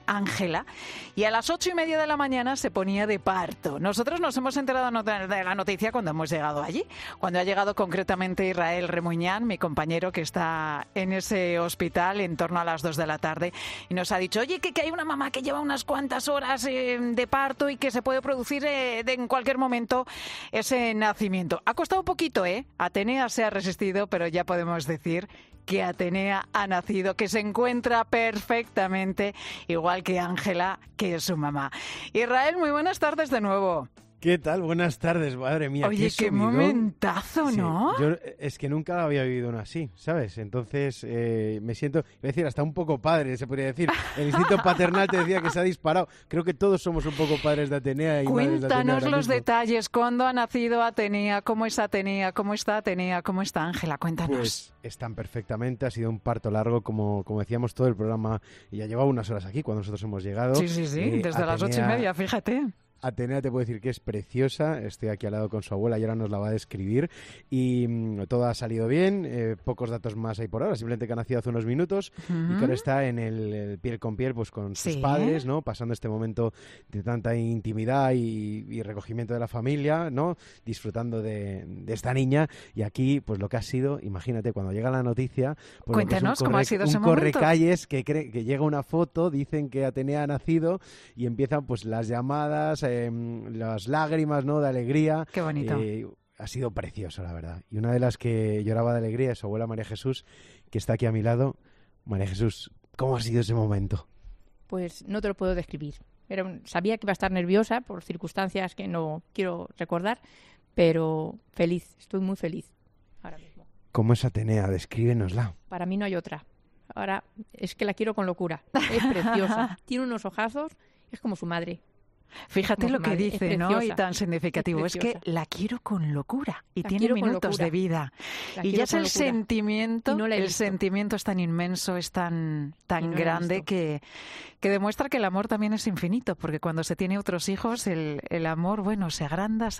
Ángela, y a las 8:30 de la mañana se ponía de parto. Nosotros nos hemos enterado de la noticia cuando hemos llegado allí, cuando ha llegado concretamente Israel Remuñán, mi compañero que está en ese hospital en torno a las 2 de la tarde, y nos ha dicho, oye, que hay una mamá que lleva unas cuantas horas de parto y que se puede producir en cualquier momento ese nacimiento. Ha costado un poquito, Atenea se ha resistido, pero ya podemos decir que Atenea ha nacido, que se encuentra perfectamente, igual que Ángela, que es su mamá. Israel, muy buenas tardes de nuevo. ¿Qué tal? Buenas tardes, madre mía. Oye, qué momentazo, ¿no? Sí, yo es que nunca había vivido uno así, ¿sabes? Entonces me siento, voy a decir, hasta un poco padre, se podría decir. El instinto paternal te decía que se ha disparado. Creo que todos somos un poco padres de Atenea. Cuéntanos los detalles. ¿Cuándo ha nacido Atenea? ¿Cómo es Atenea? ¿Cómo está Atenea? ¿Cómo está Ángela? Cuéntanos. Pues están perfectamente. Ha sido un parto largo, como decíamos, todo el programa. Y ya llevaba unas horas aquí cuando nosotros hemos llegado. Sí, desde Atenea, las 8:30, fíjate. Atenea te puedo decir que es preciosa, estoy aquí al lado con su abuela y ahora nos la va a describir y todo ha salido bien, pocos datos más hay por ahora, simplemente que ha nacido hace unos minutos y que ahora está en el piel con piel pues con sus padres, ¿no? Pasando este momento de tanta intimidad y recogimiento de la familia, ¿no? Disfrutando de esta niña y aquí pues lo que ha sido, imagínate, cuando llega la noticia, pues, cuéntanos cómo ha sido ese momento. Un correcalles que llega una foto, dicen que Atenea ha nacido y empiezan pues las llamadas, las lágrimas, ¿no?, de alegría. Qué bonito. Ha sido precioso, la verdad. Y una de las que lloraba de alegría es su abuela María Jesús, que está aquí a mi lado. María Jesús, ¿cómo ha sido ese momento? Pues no te lo puedo describir. Sabía que iba a estar nerviosa por circunstancias que no quiero recordar, pero feliz, estoy muy feliz ahora mismo. ¿Cómo es Atenea? Descríbenosla. Para mí no hay otra. Ahora es que la quiero con locura. Es preciosa. Tiene unos ojazos, es como su madre. Fíjate lo que dice, ¿no? Y tan significativo. Es que la quiero con locura y tiene minutos de vida. Y ya es el sentimiento, el sentimiento es tan inmenso, es tan grande que demuestra que el amor también es infinito, porque cuando se tiene otros hijos, el amor, bueno, se agranda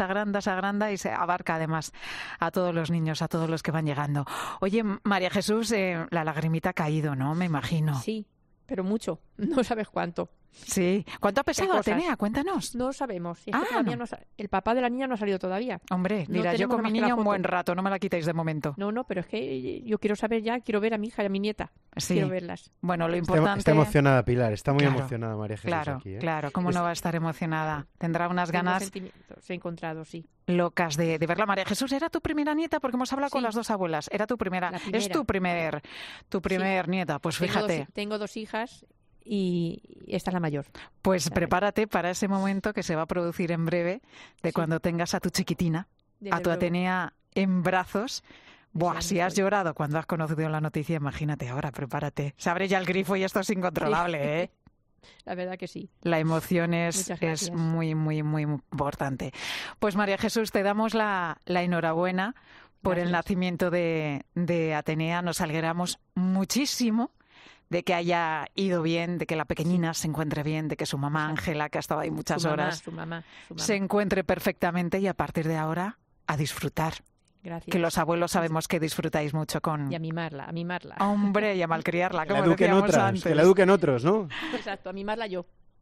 y se abarca además a todos los niños, a todos los que van llegando. Oye, María Jesús, la lagrimita ha caído, ¿no? Me imagino. Sí, pero mucho. No sabes cuánto. Sí. ¿Cuánto ha pesado Atenea? Cuéntanos. No sabemos. Es que todavía no. El papá de la niña no ha salido todavía. Hombre, mira, yo con mi niña un buen rato, no me la quitéis de momento. No, pero es que yo quiero saber ya, quiero ver a mi hija y a mi nieta. Sí. Quiero verlas. Bueno, lo importante... Está emocionada Pilar, está muy emocionada María Jesús aquí. Claro, ¿cómo no va a estar emocionada? Tendrá unas ganas... sentimientos he encontrado, sí. Locas de verla. María Jesús, ¿era tu primera nieta? Porque hemos hablado con las dos abuelas. ¿Era tu primera? Es tu primer nieta. Pues fíjate. Tengo dos hijas... Y esta es la mayor. Pues prepárate para ese momento que se va a producir en breve, de cuando tengas a tu chiquitina, a tu Atenea en brazos. Buah, si has llorado cuando has conocido la noticia, imagínate ahora, prepárate. Se abre ya el grifo y esto es incontrolable, ¿eh? La verdad que sí. La emoción es muy, muy, muy importante. Pues María Jesús, te damos la enhorabuena por el nacimiento de Atenea. Nos alegramos muchísimo de que haya ido bien, de que la pequeñina se encuentre bien, de que su mamá Ángela, que ha estado ahí muchas horas, su mamá. se encuentre perfectamente y a partir de ahora a disfrutar. Gracias. Que los abuelos sabemos que disfrutáis mucho con... Y a mimarla. Hombre, y a malcriarla, como decíamos antes. Que la eduquen otros, ¿no? Exacto, a mimarla yo.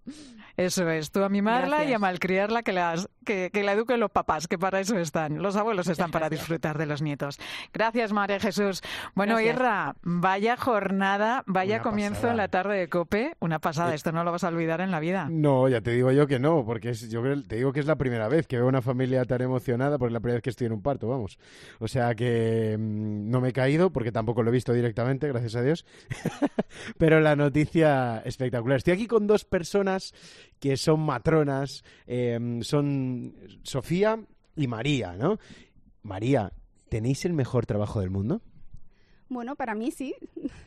Eso es, tú a mimarla y a malcriarla, que la eduquen los papás, que para eso están. Los abuelos están para disfrutar de los nietos. Gracias, María Jesús. Bueno, Irra, vaya jornada, vaya comienzo en la tarde de COPE. Una pasada, esto no lo vas a olvidar en la vida. No, ya te digo yo que no, porque te digo que es la primera vez que veo una familia tan emocionada, porque es la primera vez que estoy en un parto, vamos. O sea que no me he caído, porque tampoco lo he visto directamente, gracias a Dios. Pero la noticia espectacular. Estoy aquí con dos personas que son matronas, son Sofía y María, ¿no? María, ¿tenéis el mejor trabajo del mundo? Bueno, para mí sí.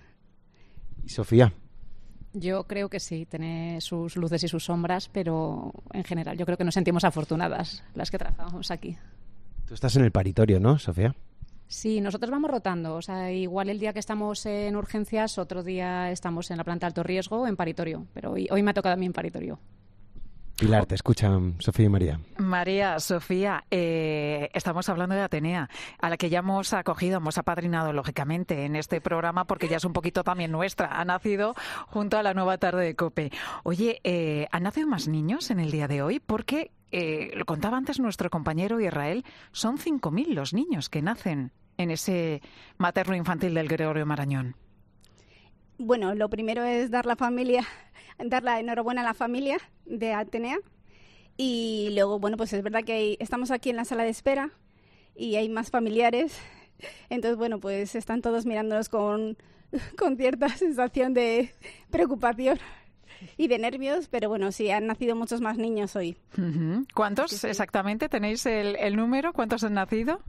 ¿Y Sofía? Yo creo que sí, tiene sus luces y sus sombras, pero en general yo creo que nos sentimos afortunadas las que trabajamos aquí. Tú estás en el paritorio, ¿no, Sofía? Sí, nosotros vamos rotando, o sea, igual el día que estamos en urgencias, otro día estamos en la planta de alto riesgo o en paritorio, pero hoy me ha tocado a mí en paritorio. Pilar, te escuchan Sofía y María. María, Sofía, estamos hablando de Atenea, a la que ya hemos acogido, hemos apadrinado lógicamente en este programa porque ya es un poquito también nuestra. Ha nacido junto a la nueva tarde de COPE. Oye, ¿han nacido más niños en el día de hoy? Porque, lo contaba antes nuestro compañero Israel, son 5.000 los niños que nacen en ese materno infantil del Gregorio Marañón. Bueno, lo primero es dar la enhorabuena a la familia de Atenea y luego, bueno, pues es verdad que estamos aquí en la sala de espera y hay más familiares, entonces, bueno, pues están todos mirándonos con cierta sensación de preocupación y de nervios, pero bueno, sí, han nacido muchos más niños hoy. Uh-huh. ¿Cuántos exactamente? ¿Tenéis el número? ¿Cuántos han nacido?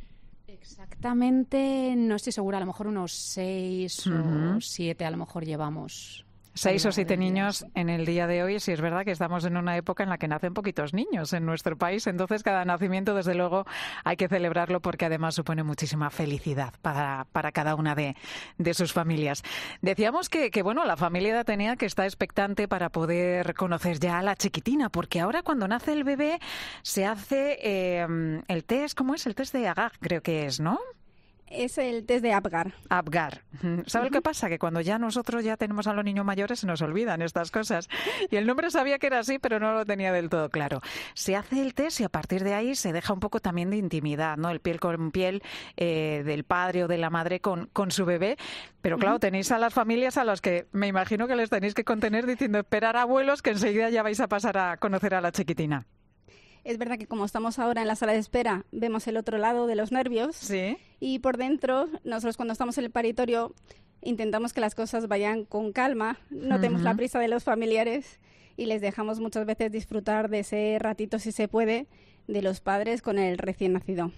Exactamente, no estoy segura, a lo mejor unos 6 o 7 a lo mejor llevamos. 6 o 7 niños en el día de hoy. Sí, es verdad que estamos en una época en la que nacen poquitos niños en nuestro país, entonces cada nacimiento, desde luego, hay que celebrarlo porque además supone muchísima felicidad para cada una de sus familias. Decíamos que bueno, la familia de Atenea que está expectante para poder conocer ya a la chiquitina, porque ahora cuando nace el bebé se hace el test, ¿cómo es? El test de Agar, creo que es, ¿no? Es el test de Apgar. Apgar. ¿Sabe lo que pasa? Que cuando ya nosotros ya tenemos a los niños mayores se nos olvidan estas cosas. Y el nombre sabía que era así, pero no lo tenía del todo claro. Se hace el test y a partir de ahí se deja un poco también de intimidad, ¿no? El piel con piel del padre o de la madre con su bebé. Pero claro, tenéis a las familias a las que me imagino que les tenéis que contener diciendo esperar abuelos que enseguida ya vais a pasar a conocer a la chiquitina. Es verdad que como estamos ahora en la sala de espera, vemos el otro lado de los nervios. Sí. Y por dentro, nosotros cuando estamos en el paritorio, intentamos que las cosas vayan con calma, no tenemos la prisa de los familiares y les dejamos muchas veces disfrutar de ese ratito, si se puede, de los padres con el recién nacido.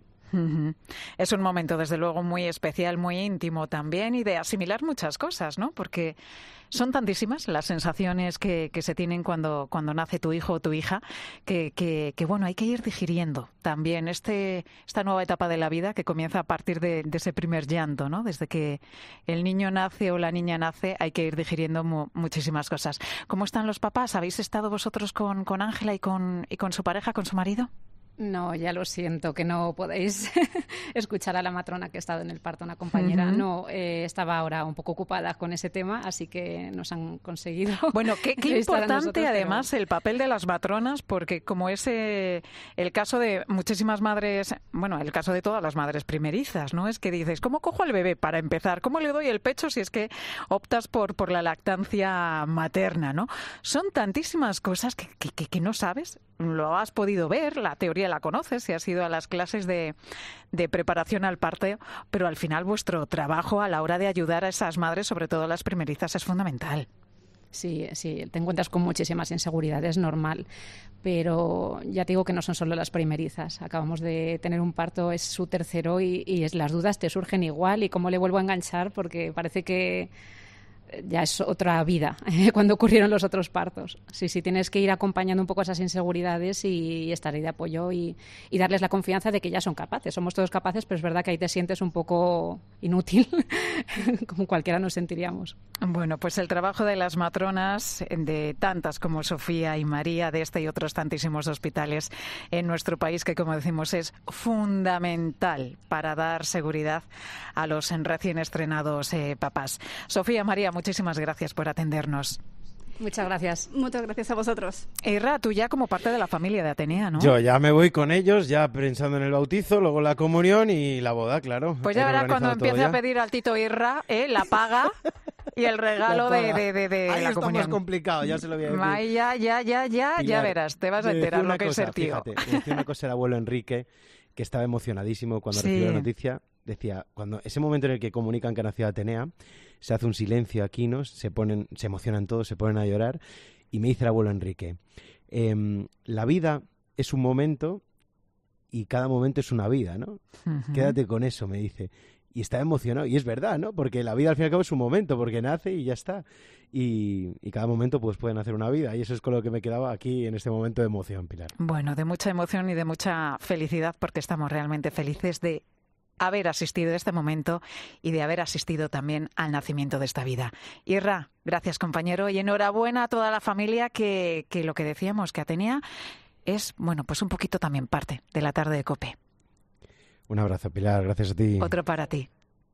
Es un momento, desde luego, muy especial, muy íntimo también y de asimilar muchas cosas, ¿no? Porque son tantísimas las sensaciones que se tienen cuando nace tu hijo o tu hija que bueno, hay que ir digiriendo también esta nueva etapa de la vida que comienza a partir de ese primer llanto, ¿no? Desde que el niño nace o la niña nace hay que ir digiriendo muchísimas cosas. ¿Cómo están los papás? ¿Habéis estado vosotros con Ángela y con su pareja, con su marido? No, ya lo siento, que no podéis escuchar a la matrona que ha estado en el parto, una compañera. No, estaba ahora un poco ocupada con ese tema, así que nos han conseguido. Bueno, qué importante además el papel de las matronas, porque como es el caso de muchísimas madres, bueno, el caso de todas las madres primerizas, ¿no? Es que dices, ¿cómo cojo al bebé para empezar? ¿Cómo le doy el pecho si es que optas por la lactancia materna, ¿no? Son tantísimas cosas que no sabes. Lo has podido ver, la teoría la conoces, si has ido a las clases de preparación al parto, pero al final vuestro trabajo a la hora de ayudar a esas madres, sobre todo las primerizas, es fundamental. Sí, te encuentras con muchísimas inseguridades, normal, pero ya te digo que no son solo las primerizas. Acabamos de tener un parto, es su tercero y las dudas te surgen igual y cómo le vuelvo a enganchar porque parece que ya es otra vida cuando ocurrieron los otros partos. Sí, tienes que ir acompañando un poco esas inseguridades y estar ahí de apoyo y darles la confianza de que ya son capaces. Somos todos capaces, pero es verdad que ahí te sientes un poco inútil, como cualquiera nos sentiríamos. Bueno, pues el trabajo de las matronas, de tantas como Sofía y María, de este y otros tantísimos hospitales en nuestro país, que como decimos es fundamental para dar seguridad a los recién estrenados papás. Sofía, María, muchísimas gracias por atendernos. Muchas gracias. Muchas gracias a vosotros. Irra, tú ya como parte de la familia de Atenea, ¿no? Yo ya me voy con ellos, ya pensando en el bautizo, luego la comunión y la boda, claro. Pues ya verás cuando empiece a pedir al Tito Irra la paga y el regalo de ahí la comunión. Ahí está más complicado, ya se lo voy a decir. Ya verás, te vas a enterar lo que es ser tío. Fíjate, me decía una cosa el abuelo Enrique, que estaba emocionadísimo cuando recibió la noticia. Decía, cuando ese momento en el que comunican que ha nacido Atenea, se hace un silencio aquí, ¿no? Se emocionan todos, se ponen a llorar. Y me dice el abuelo Enrique, la vida es un momento y cada momento es una vida, ¿no? Uh-huh. Quédate con eso, me dice. Y estaba emocionado. Y es verdad, ¿no? Porque la vida al fin y al cabo es un momento, porque nace y ya está. Y cada momento pues puede nacer una vida. Y eso es con lo que me quedaba aquí en este momento de emoción, Pilar. Bueno, de mucha emoción y de mucha felicidad, porque estamos realmente felices de haber asistido a este momento y de haber asistido también al nacimiento de esta vida. Irra, gracias compañero y enhorabuena a toda la familia que lo que decíamos, que Atenea es, bueno, pues un poquito también parte de la tarde de COPE. Un abrazo, Pilar, gracias a ti. Otro para ti.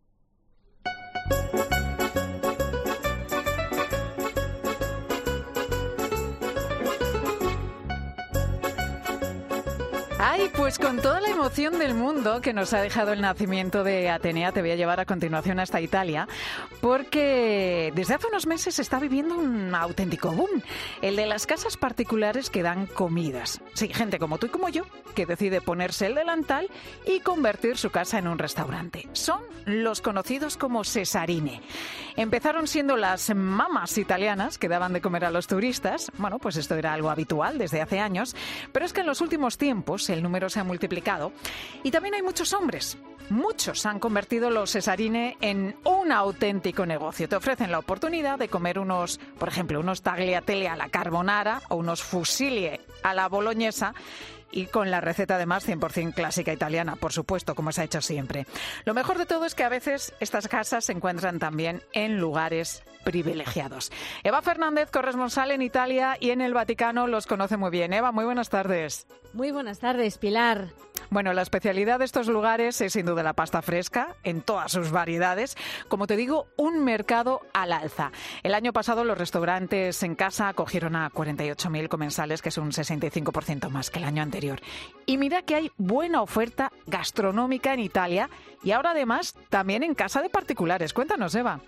Ay, pues con toda la emoción del mundo que nos ha dejado el nacimiento de Atenea, te voy a llevar a continuación hasta Italia, porque desde hace unos meses se está viviendo un auténtico boom, el de las casas particulares que dan comidas. Sí, gente como tú y como yo, que decide ponerse el delantal y convertir su casa en un restaurante. Son los conocidos como Cesarine. Empezaron siendo las mamas italianas que daban de comer a los turistas. Bueno, pues esto era algo habitual desde hace años, pero es que en los últimos tiempos el número se ha multiplicado y también hay muchos hombres. Muchos han convertido los Cesarine en un auténtico negocio. Te ofrecen la oportunidad de comer por ejemplo, unos tagliatelle a la carbonara o unos fusilli a la boloñesa, y con la receta además 100% clásica italiana, por supuesto, como se ha hecho siempre. Lo mejor de todo es que a veces estas casas se encuentran también en lugares privilegiados. Eva Fernández, corresponsal en Italia y en el Vaticano, los conoce muy bien. Eva, muy buenas tardes. Muy buenas tardes, Pilar. Bueno, la especialidad de estos lugares es sin duda la pasta fresca, en todas sus variedades. Como te digo, un mercado al alza. El año pasado los restaurantes en casa acogieron a 48.000 comensales, que es un 65% más que el año anterior. Y mira que hay buena oferta gastronómica en Italia y ahora además también en casa de particulares. Cuéntanos, Eva.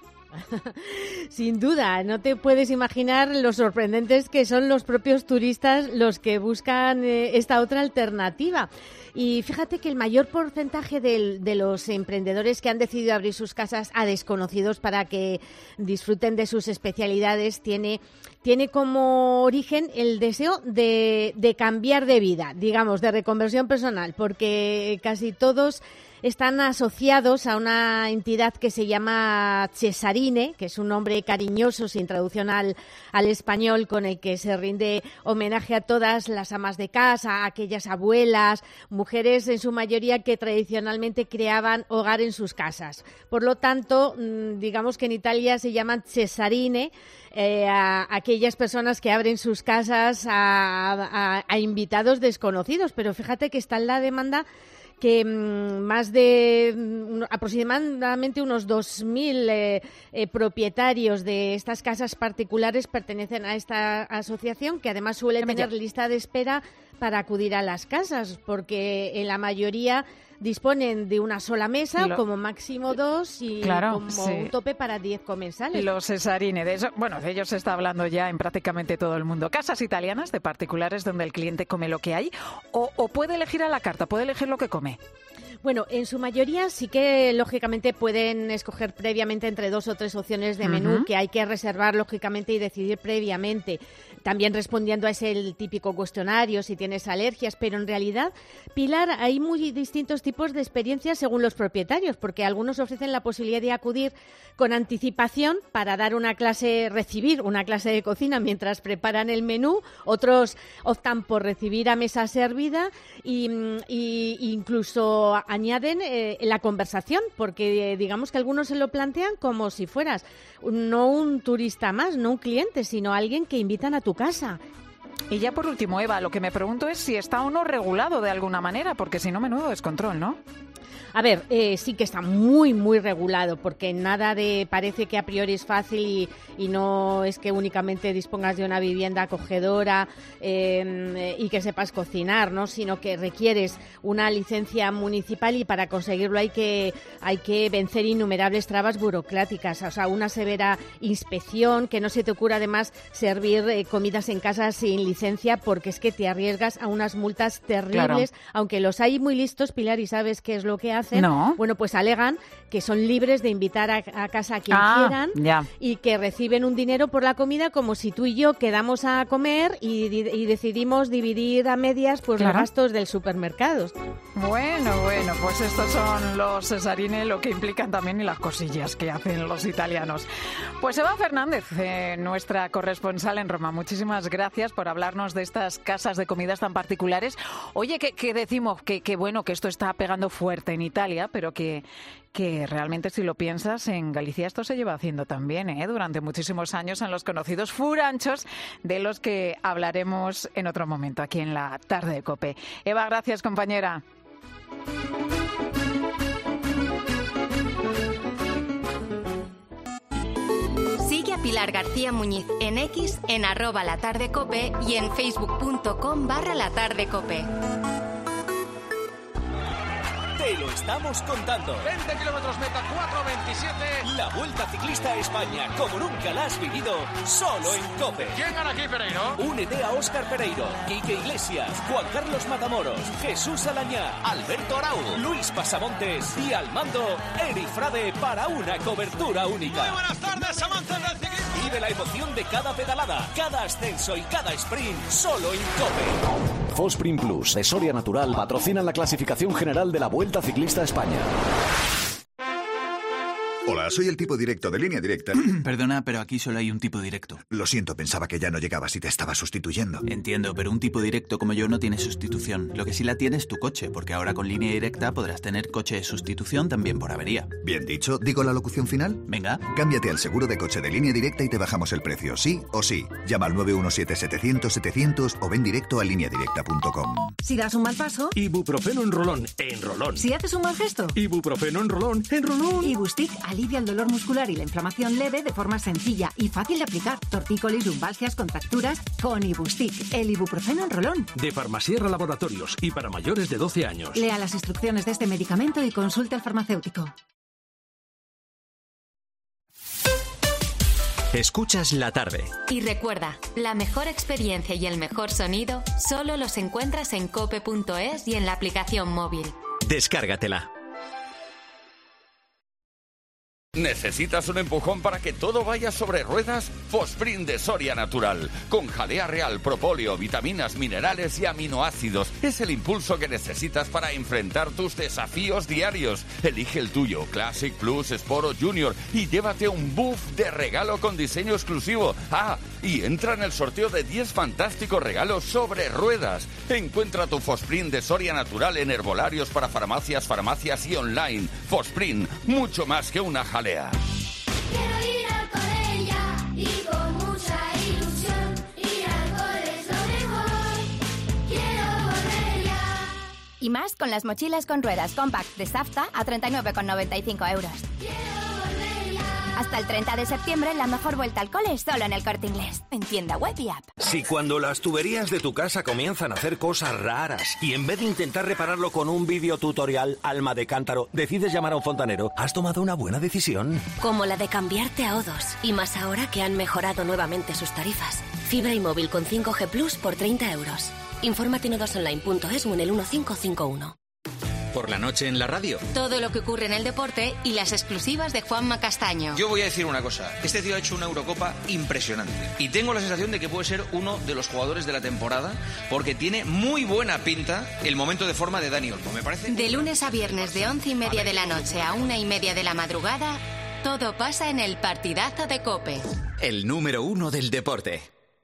Sin duda, no te puedes imaginar lo sorprendentes que son los propios turistas los que buscan esta otra alternativa. Y fíjate que el mayor porcentaje de los emprendedores que han decidido abrir sus casas a desconocidos para que disfruten de sus especialidades tiene como origen el deseo de cambiar de vida, digamos, de reconversión personal, porque casi todos están asociados a una entidad que se llama Cesarine, que es un nombre cariñoso sin traducción al español, con el que se rinde homenaje a todas las amas de casa, a aquellas abuelas, mujeres en su mayoría que tradicionalmente creaban hogar en sus casas. Por lo tanto, digamos que en Italia se llaman Cesarine a aquellas personas que abren sus casas a invitados desconocidos. Pero fíjate que está en la demanda que más de aproximadamente unos 2.000 propietarios de estas casas particulares pertenecen a esta asociación, que además suele tener lista de espera para acudir a las casas, porque en la mayoría disponen de una sola mesa, como máximo 2 y un tope para 10 comensales. Los Cesarine, de ellos se está hablando ya en prácticamente todo el mundo. Casas italianas de particulares donde el cliente come lo que hay o puede elegir a la carta, puede elegir lo que come. Bueno, en su mayoría sí que, lógicamente, pueden escoger previamente entre 2 o 3 opciones de menú que hay que reservar, lógicamente, y decidir previamente. También respondiendo a ese típico cuestionario, si tienes alergias, pero en realidad, Pilar, hay muy distintos tipos de experiencias según los propietarios, porque algunos ofrecen la posibilidad de acudir con anticipación para recibir una clase de cocina mientras preparan el menú, otros optan por recibir a mesa servida y incluso añaden la conversación, porque digamos que algunos se lo plantean como si fueras no un turista más, no un cliente, sino alguien que invitan a tu casa. Y ya por último, Eva, lo que me pregunto es si está o no regulado de alguna manera, porque si no, menudo descontrol, ¿no? A ver, sí que está muy, muy regulado, porque nada parece que a priori es fácil y no es que únicamente dispongas de una vivienda acogedora y que sepas cocinar, ¿no? Sino que requieres una licencia municipal y para conseguirlo hay que vencer innumerables trabas burocráticas, o sea, una severa inspección, que no se te ocurra además servir comidas en casa sin licencia, porque es que te arriesgas a unas multas terribles, aunque los hay muy listos, Pilar, y sabes qué es lo que hacen. No. Bueno, pues alegan que son libres de invitar a casa a quien quieran y que reciben un dinero por la comida, como si tú y yo quedamos a comer y decidimos dividir a medias pues los gastos del supermercado. Bueno, pues estos son los Cesarine, lo que implican también y las cosillas que hacen los italianos. Pues Eva Fernández, nuestra corresponsal en Roma, muchísimas gracias por hablarnos de estas casas de comidas tan particulares. Oye, que decimos que bueno, que esto está pegando fuerte en Italia, pero que realmente, si lo piensas, en Galicia esto se lleva haciendo también, durante muchísimos años en los conocidos furanchos, de los que hablaremos en otro momento aquí en la tarde de COPE. Eva, gracias, compañera. Sigue a Pilar García Muñiz en X, en @latardecope y en facebook.com/latardecope. Te lo estamos contando. 20 kilómetros meta, 4:27. La Vuelta Ciclista a España, como nunca la has vivido, solo en COPE. ¿Quién gana aquí, Pereiro? Únete a Óscar Pereiro, Quique Iglesias, Juan Carlos Matamoros, Jesús Alañá, Alberto Arau, Luis Pasamontes y al mando, Eri Frade, para una cobertura única. Muy buenas tardes, amantes del ciclismo. Vive la emoción de cada pedalada, cada ascenso y cada sprint, solo en COPE. Fosprint Plus de Soria Natural patrocinan la clasificación general de la Vuelta Ciclista a España. Hola, soy el tipo directo de Línea Directa. Perdona, pero aquí solo hay un tipo directo. Lo siento, pensaba que ya no llegabas y te estaba sustituyendo. Entiendo, pero un tipo directo como yo no tiene sustitución. Lo que sí la tiene es tu coche, porque ahora con Línea Directa podrás tener coche de sustitución también por avería. Bien dicho, ¿digo la locución final? Venga. Cámbiate al seguro de coche de Línea Directa y te bajamos el precio, sí o sí. Llama al 917-700-700 o ven directo a lineadirecta.com. Si das un mal paso... Ibuprofeno en rolón, en rolón. Si haces un mal gesto... Ibuprofeno en rolón, en rolón. Ibustic alivia el dolor muscular y la inflamación leve de forma sencilla y fácil de aplicar. Tortícolis, lumbalgias, contracturas, con Ibustic, el ibuprofeno en rolón. De Farmasierra Laboratorios y para mayores de 12 años. Lea las instrucciones de este medicamento y consulte al farmacéutico. Escuchas la tarde. Y recuerda, la mejor experiencia y el mejor sonido solo los encuentras en cope.es y en la aplicación móvil. Descárgatela. ¿Necesitas un empujón para que todo vaya sobre ruedas? Fosprint de Soria Natural. Con jalea real, propóleo, vitaminas, minerales y aminoácidos. Es el impulso que necesitas para enfrentar tus desafíos diarios. Elige el tuyo, Classic, Plus, Sport o Junior, y llévate un buff de regalo con diseño exclusivo. Ah, y entra en el sorteo de 10 fantásticos regalos sobre ruedas. Encuentra tu Fosprint de Soria Natural en herbolarios para farmacias y online. Fosprint, mucho más que una jalea. Quiero ir al cole ya y con mucha ilusión. Ir al cole es lo mejor. Quiero volver ya. Y más con las mochilas con ruedas Compact de Safta a 39,95 euros. Hasta el 30 de septiembre, la mejor vuelta al cole es solo en el Corte Inglés, en tienda web y app. Si cuando las tuberías de tu casa comienzan a hacer cosas raras y en vez de intentar repararlo con un videotutorial alma de cántaro, decides llamar a un fontanero, has tomado una buena decisión. Como la de cambiarte a O2, y más ahora que han mejorado nuevamente sus tarifas. Fibra y móvil con 5G Plus por 30 euros. Infórmate en odosonline.es o en el 1551. Por la noche en la radio. Todo lo que ocurre en el deporte y las exclusivas de Juanma Castaño. Yo voy a decir una cosa. Este tío ha hecho una Eurocopa impresionante. Y tengo la sensación de que puede ser uno de los jugadores de la temporada porque tiene muy buena pinta el momento de forma de Dani Olmo, me parece. De lunes a viernes de 11:30 de la noche a 1:30 de la madrugada, todo pasa en el partidazo de COPE. El número 1 del deporte.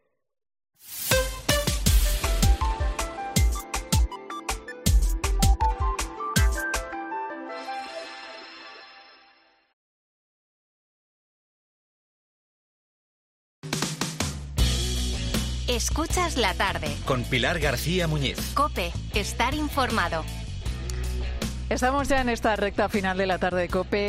Escuchas la tarde. Con Pilar García Muñiz. COPE, estar informado. Estamos ya en esta recta final de la tarde de COPE,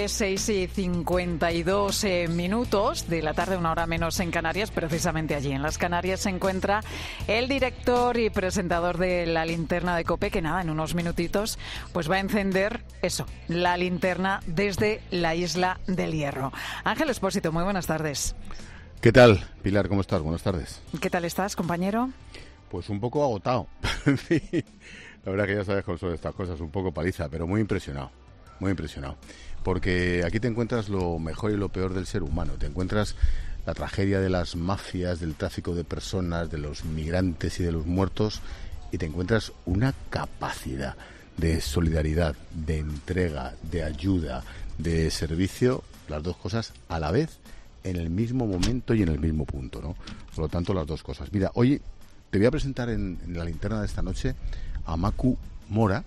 6:52 minutos de la tarde, una hora menos en Canarias. Precisamente allí en las Canarias se encuentra el director y presentador de la linterna de COPE, que nada, en unos minutitos pues va a encender eso, la linterna desde la Isla del Hierro. Ángel Expósito, muy buenas tardes. ¿Qué tal, Pilar? ¿Cómo estás? Buenas tardes. ¿Qué tal estás, compañero? Pues un poco agotado. La verdad que ya sabes cómo son estas cosas, un poco paliza, pero muy impresionado. Porque aquí te encuentras lo mejor y lo peor del ser humano. Te encuentras la tragedia de las mafias, del tráfico de personas, de los migrantes y de los muertos, y te encuentras una capacidad de solidaridad, de entrega, de ayuda, de servicio, las dos cosas a la vez, en el mismo momento y en el mismo punto, ¿no? Por lo tanto, las dos cosas. Mira, hoy te voy a presentar en la linterna de esta noche a Macu Mora,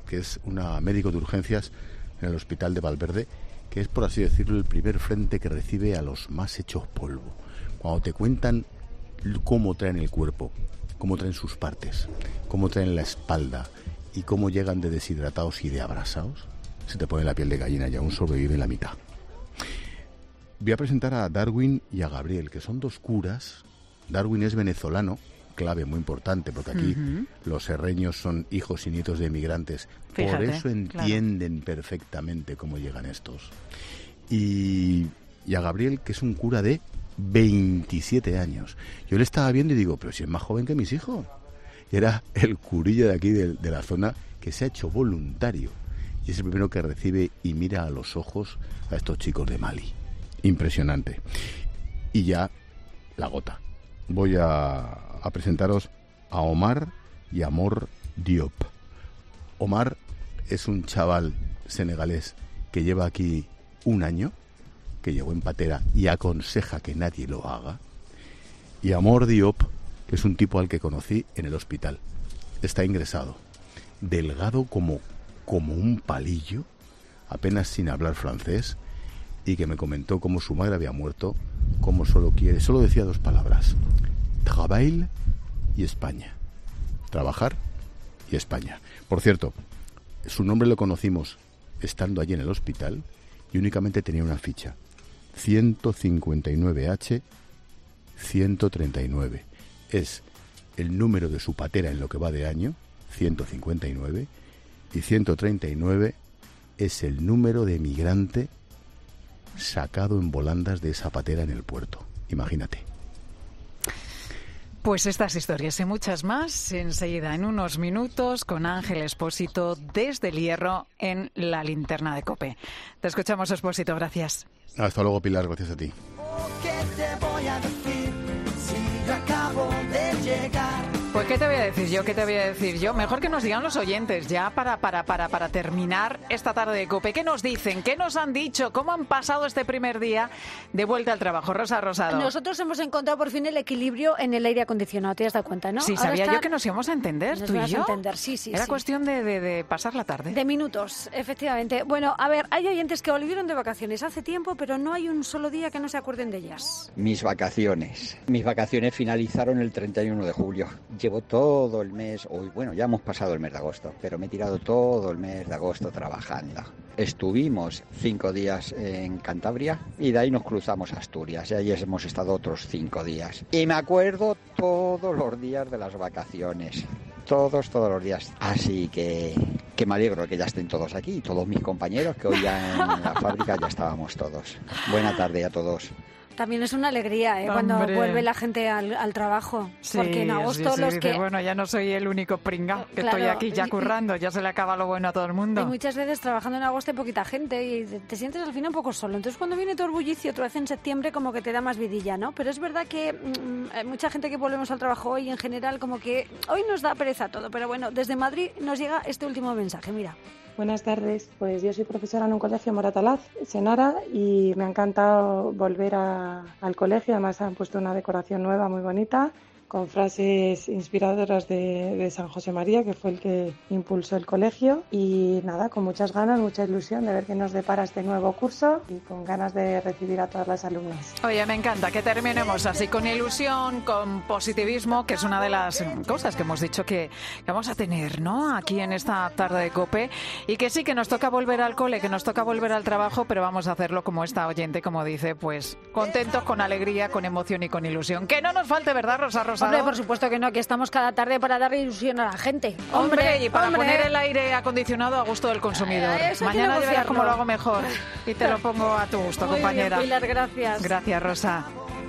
que es una médico de urgencias en el Hospital de Valverde, que es, por así decirlo, el primer frente que recibe a los más hechos polvo. Cuando te cuentan cómo traen el cuerpo, cómo traen sus partes, cómo traen la espalda y cómo llegan de deshidratados y de abrasados, se te pone la piel de gallina y aún sobrevive la mitad. Voy a presentar a Darwin y a Gabriel, que son dos curas. Darwin es venezolano, clave muy importante, porque aquí los serreños son hijos y nietos de emigrantes. Fíjate, por eso entienden perfectamente cómo llegan estos. Y a Gabriel, que es un cura de 27 años. Yo le estaba viendo y digo, pero si es más joven que mis hijos. Y era el curillo de aquí, de la zona, que se ha hecho voluntario. Y es el primero que recibe y mira a los ojos a estos chicos de Mali. Impresionante. Y ya la gota. Voy a presentaros a Omar y Amor Diop. Omar es un chaval senegalés que lleva aquí un año, que llegó en patera y aconseja que nadie lo haga. Y Amor Diop, que es un tipo al que conocí en el hospital. Está ingresado, delgado como un palillo, apenas sin hablar francés, y que me comentó cómo su madre había muerto, cómo solo decía dos palabras: Travail y España. Trabajar y España. Por cierto, su nombre lo conocimos estando allí en el hospital y únicamente tenía una ficha: 159H 139. Es el número de su patera en lo que va de año, 159, y 139 es el número de migrante sacado en volandas de esa patera en el puerto. Imagínate. Pues estas historias y muchas más enseguida, en unos minutos, con Ángel Expósito desde el Hierro en la linterna de COPE. Te escuchamos, Expósito, gracias. Hasta luego, Pilar, gracias a ti. ¿Qué te voy a decir si yo acabo de llegar? Pues ¿qué te voy a decir yo? Mejor que nos digan los oyentes ya para terminar esta tarde de COPE. ¿Qué nos dicen? ¿Qué nos han dicho? ¿Cómo han pasado este primer día de vuelta al trabajo? Rosa Rosado. Nosotros hemos encontrado por fin el equilibrio en el aire acondicionado. ¿Te has dado cuenta, no? Sí, Ahora sabía yo que nos íbamos a entender, tú y yo. Sí. Era cuestión de pasar la tarde. De minutos, efectivamente. Bueno, a ver, hay oyentes que volvieron de vacaciones hace tiempo, pero no hay un solo día que no se acuerden de ellas. Mis vacaciones finalizaron el 31 de julio. Llevo todo el mes, ya hemos pasado el mes de agosto, pero me he tirado todo el mes de agosto trabajando. Estuvimos 5 días en Cantabria y de ahí nos cruzamos a Asturias y ahí hemos estado otros 5 días. Y me acuerdo todos los días de las vacaciones. Todos los días. Así que me alegro que ya estén todos aquí, todos mis compañeros, que hoy ya en la fábrica ya estábamos todos. Buena tarde a todos. También es una alegría, cuando vuelve la gente al trabajo. Sí, porque en agosto sí, los dice, que... bueno, ya no soy el único pringao que estoy aquí ya currando, ya se le acaba lo bueno a todo el mundo. Y muchas veces trabajando en agosto hay poquita gente y te sientes al final un poco solo. Entonces cuando viene todo el bullicio otra vez en septiembre como que te da más vidilla, ¿no? Pero es verdad que mucha gente que volvemos al trabajo hoy en general como que hoy nos da pereza todo. Pero bueno, desde Madrid nos llega este último mensaje, mira. Buenas tardes, pues yo soy profesora en un colegio en Moratalaz, Senara, y me ha encantado volver al colegio. Además han puesto una decoración nueva muy bonita, con frases inspiradoras de San José María, que fue el que impulsó el colegio. Y nada, con muchas ganas, mucha ilusión de ver qué nos depara este nuevo curso y con ganas de recibir a todas las alumnas. Oye, me encanta que terminemos así, con ilusión, con positivismo, que es una de las cosas que hemos dicho que vamos a tener, ¿no?, aquí en esta tarde de COPE, y que sí, que nos toca volver al cole, que nos toca volver al trabajo, pero vamos a hacerlo como esta oyente, como dice, pues contentos, con alegría, con emoción y con ilusión. Que no nos falte, ¿verdad, Rosa Rosado? Hombre, por supuesto que no, que estamos cada tarde para darle ilusión a la gente. Hombre, y para poner el aire acondicionado a gusto del consumidor. Mañana ya verás cómo lo hago mejor y te lo pongo a tu gusto, muy compañera. Bien, Pilar, gracias. Gracias, Rosa.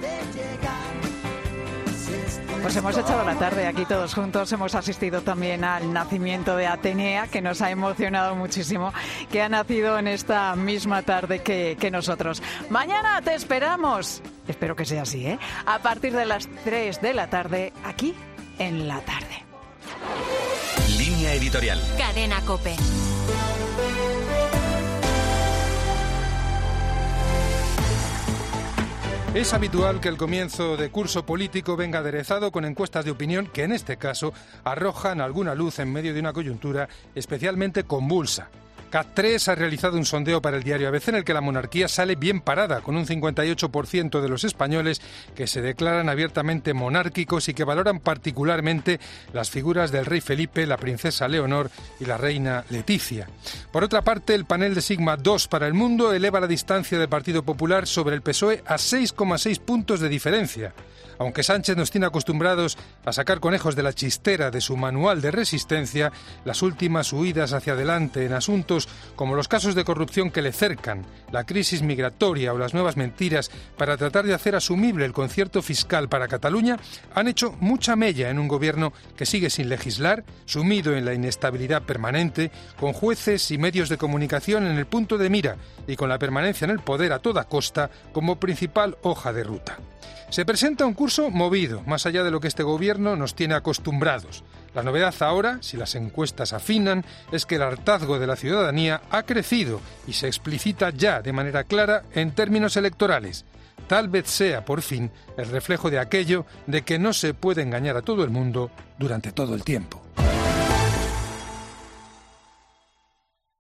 Pues hemos echado la tarde aquí todos juntos, hemos asistido también al nacimiento de Atenea, que nos ha emocionado muchísimo, que ha nacido en esta misma tarde que nosotros. Mañana te esperamos, espero que sea así, a partir de las 3 de la tarde, aquí en La Tarde. Línea editorial. Cadena COPE. Es habitual que el comienzo de curso político venga aderezado con encuestas de opinión que en este caso arrojan alguna luz en medio de una coyuntura especialmente convulsa. CAT3 ha realizado un sondeo para el diario ABC en el que la monarquía sale bien parada, con un 58% de los españoles que se declaran abiertamente monárquicos y que valoran particularmente las figuras del rey Felipe, la princesa Leonor y la reina Leticia. Por otra parte, el panel de Sigma 2 para El Mundo eleva la distancia del Partido Popular sobre el PSOE a 6,6 puntos de diferencia. Aunque Sánchez nos tiene acostumbrados a sacar conejos de la chistera de su manual de resistencia, las últimas huidas hacia adelante en asuntos como los casos de corrupción que le cercan, la crisis migratoria o las nuevas mentiras para tratar de hacer asumible el concierto fiscal para Cataluña han hecho mucha mella en un gobierno que sigue sin legislar, sumido en la inestabilidad permanente, con jueces y medios de comunicación en el punto de mira y con la permanencia en el poder a toda costa como principal hoja de ruta. Se presenta un curso movido, más allá de lo que este gobierno nos tiene acostumbrados. La novedad ahora, si las encuestas afinan, es que el hartazgo de la ciudadanía ha crecido y se explicita ya de manera clara en términos electorales. Tal vez sea, por fin, el reflejo de aquello de que no se puede engañar a todo el mundo durante todo el tiempo.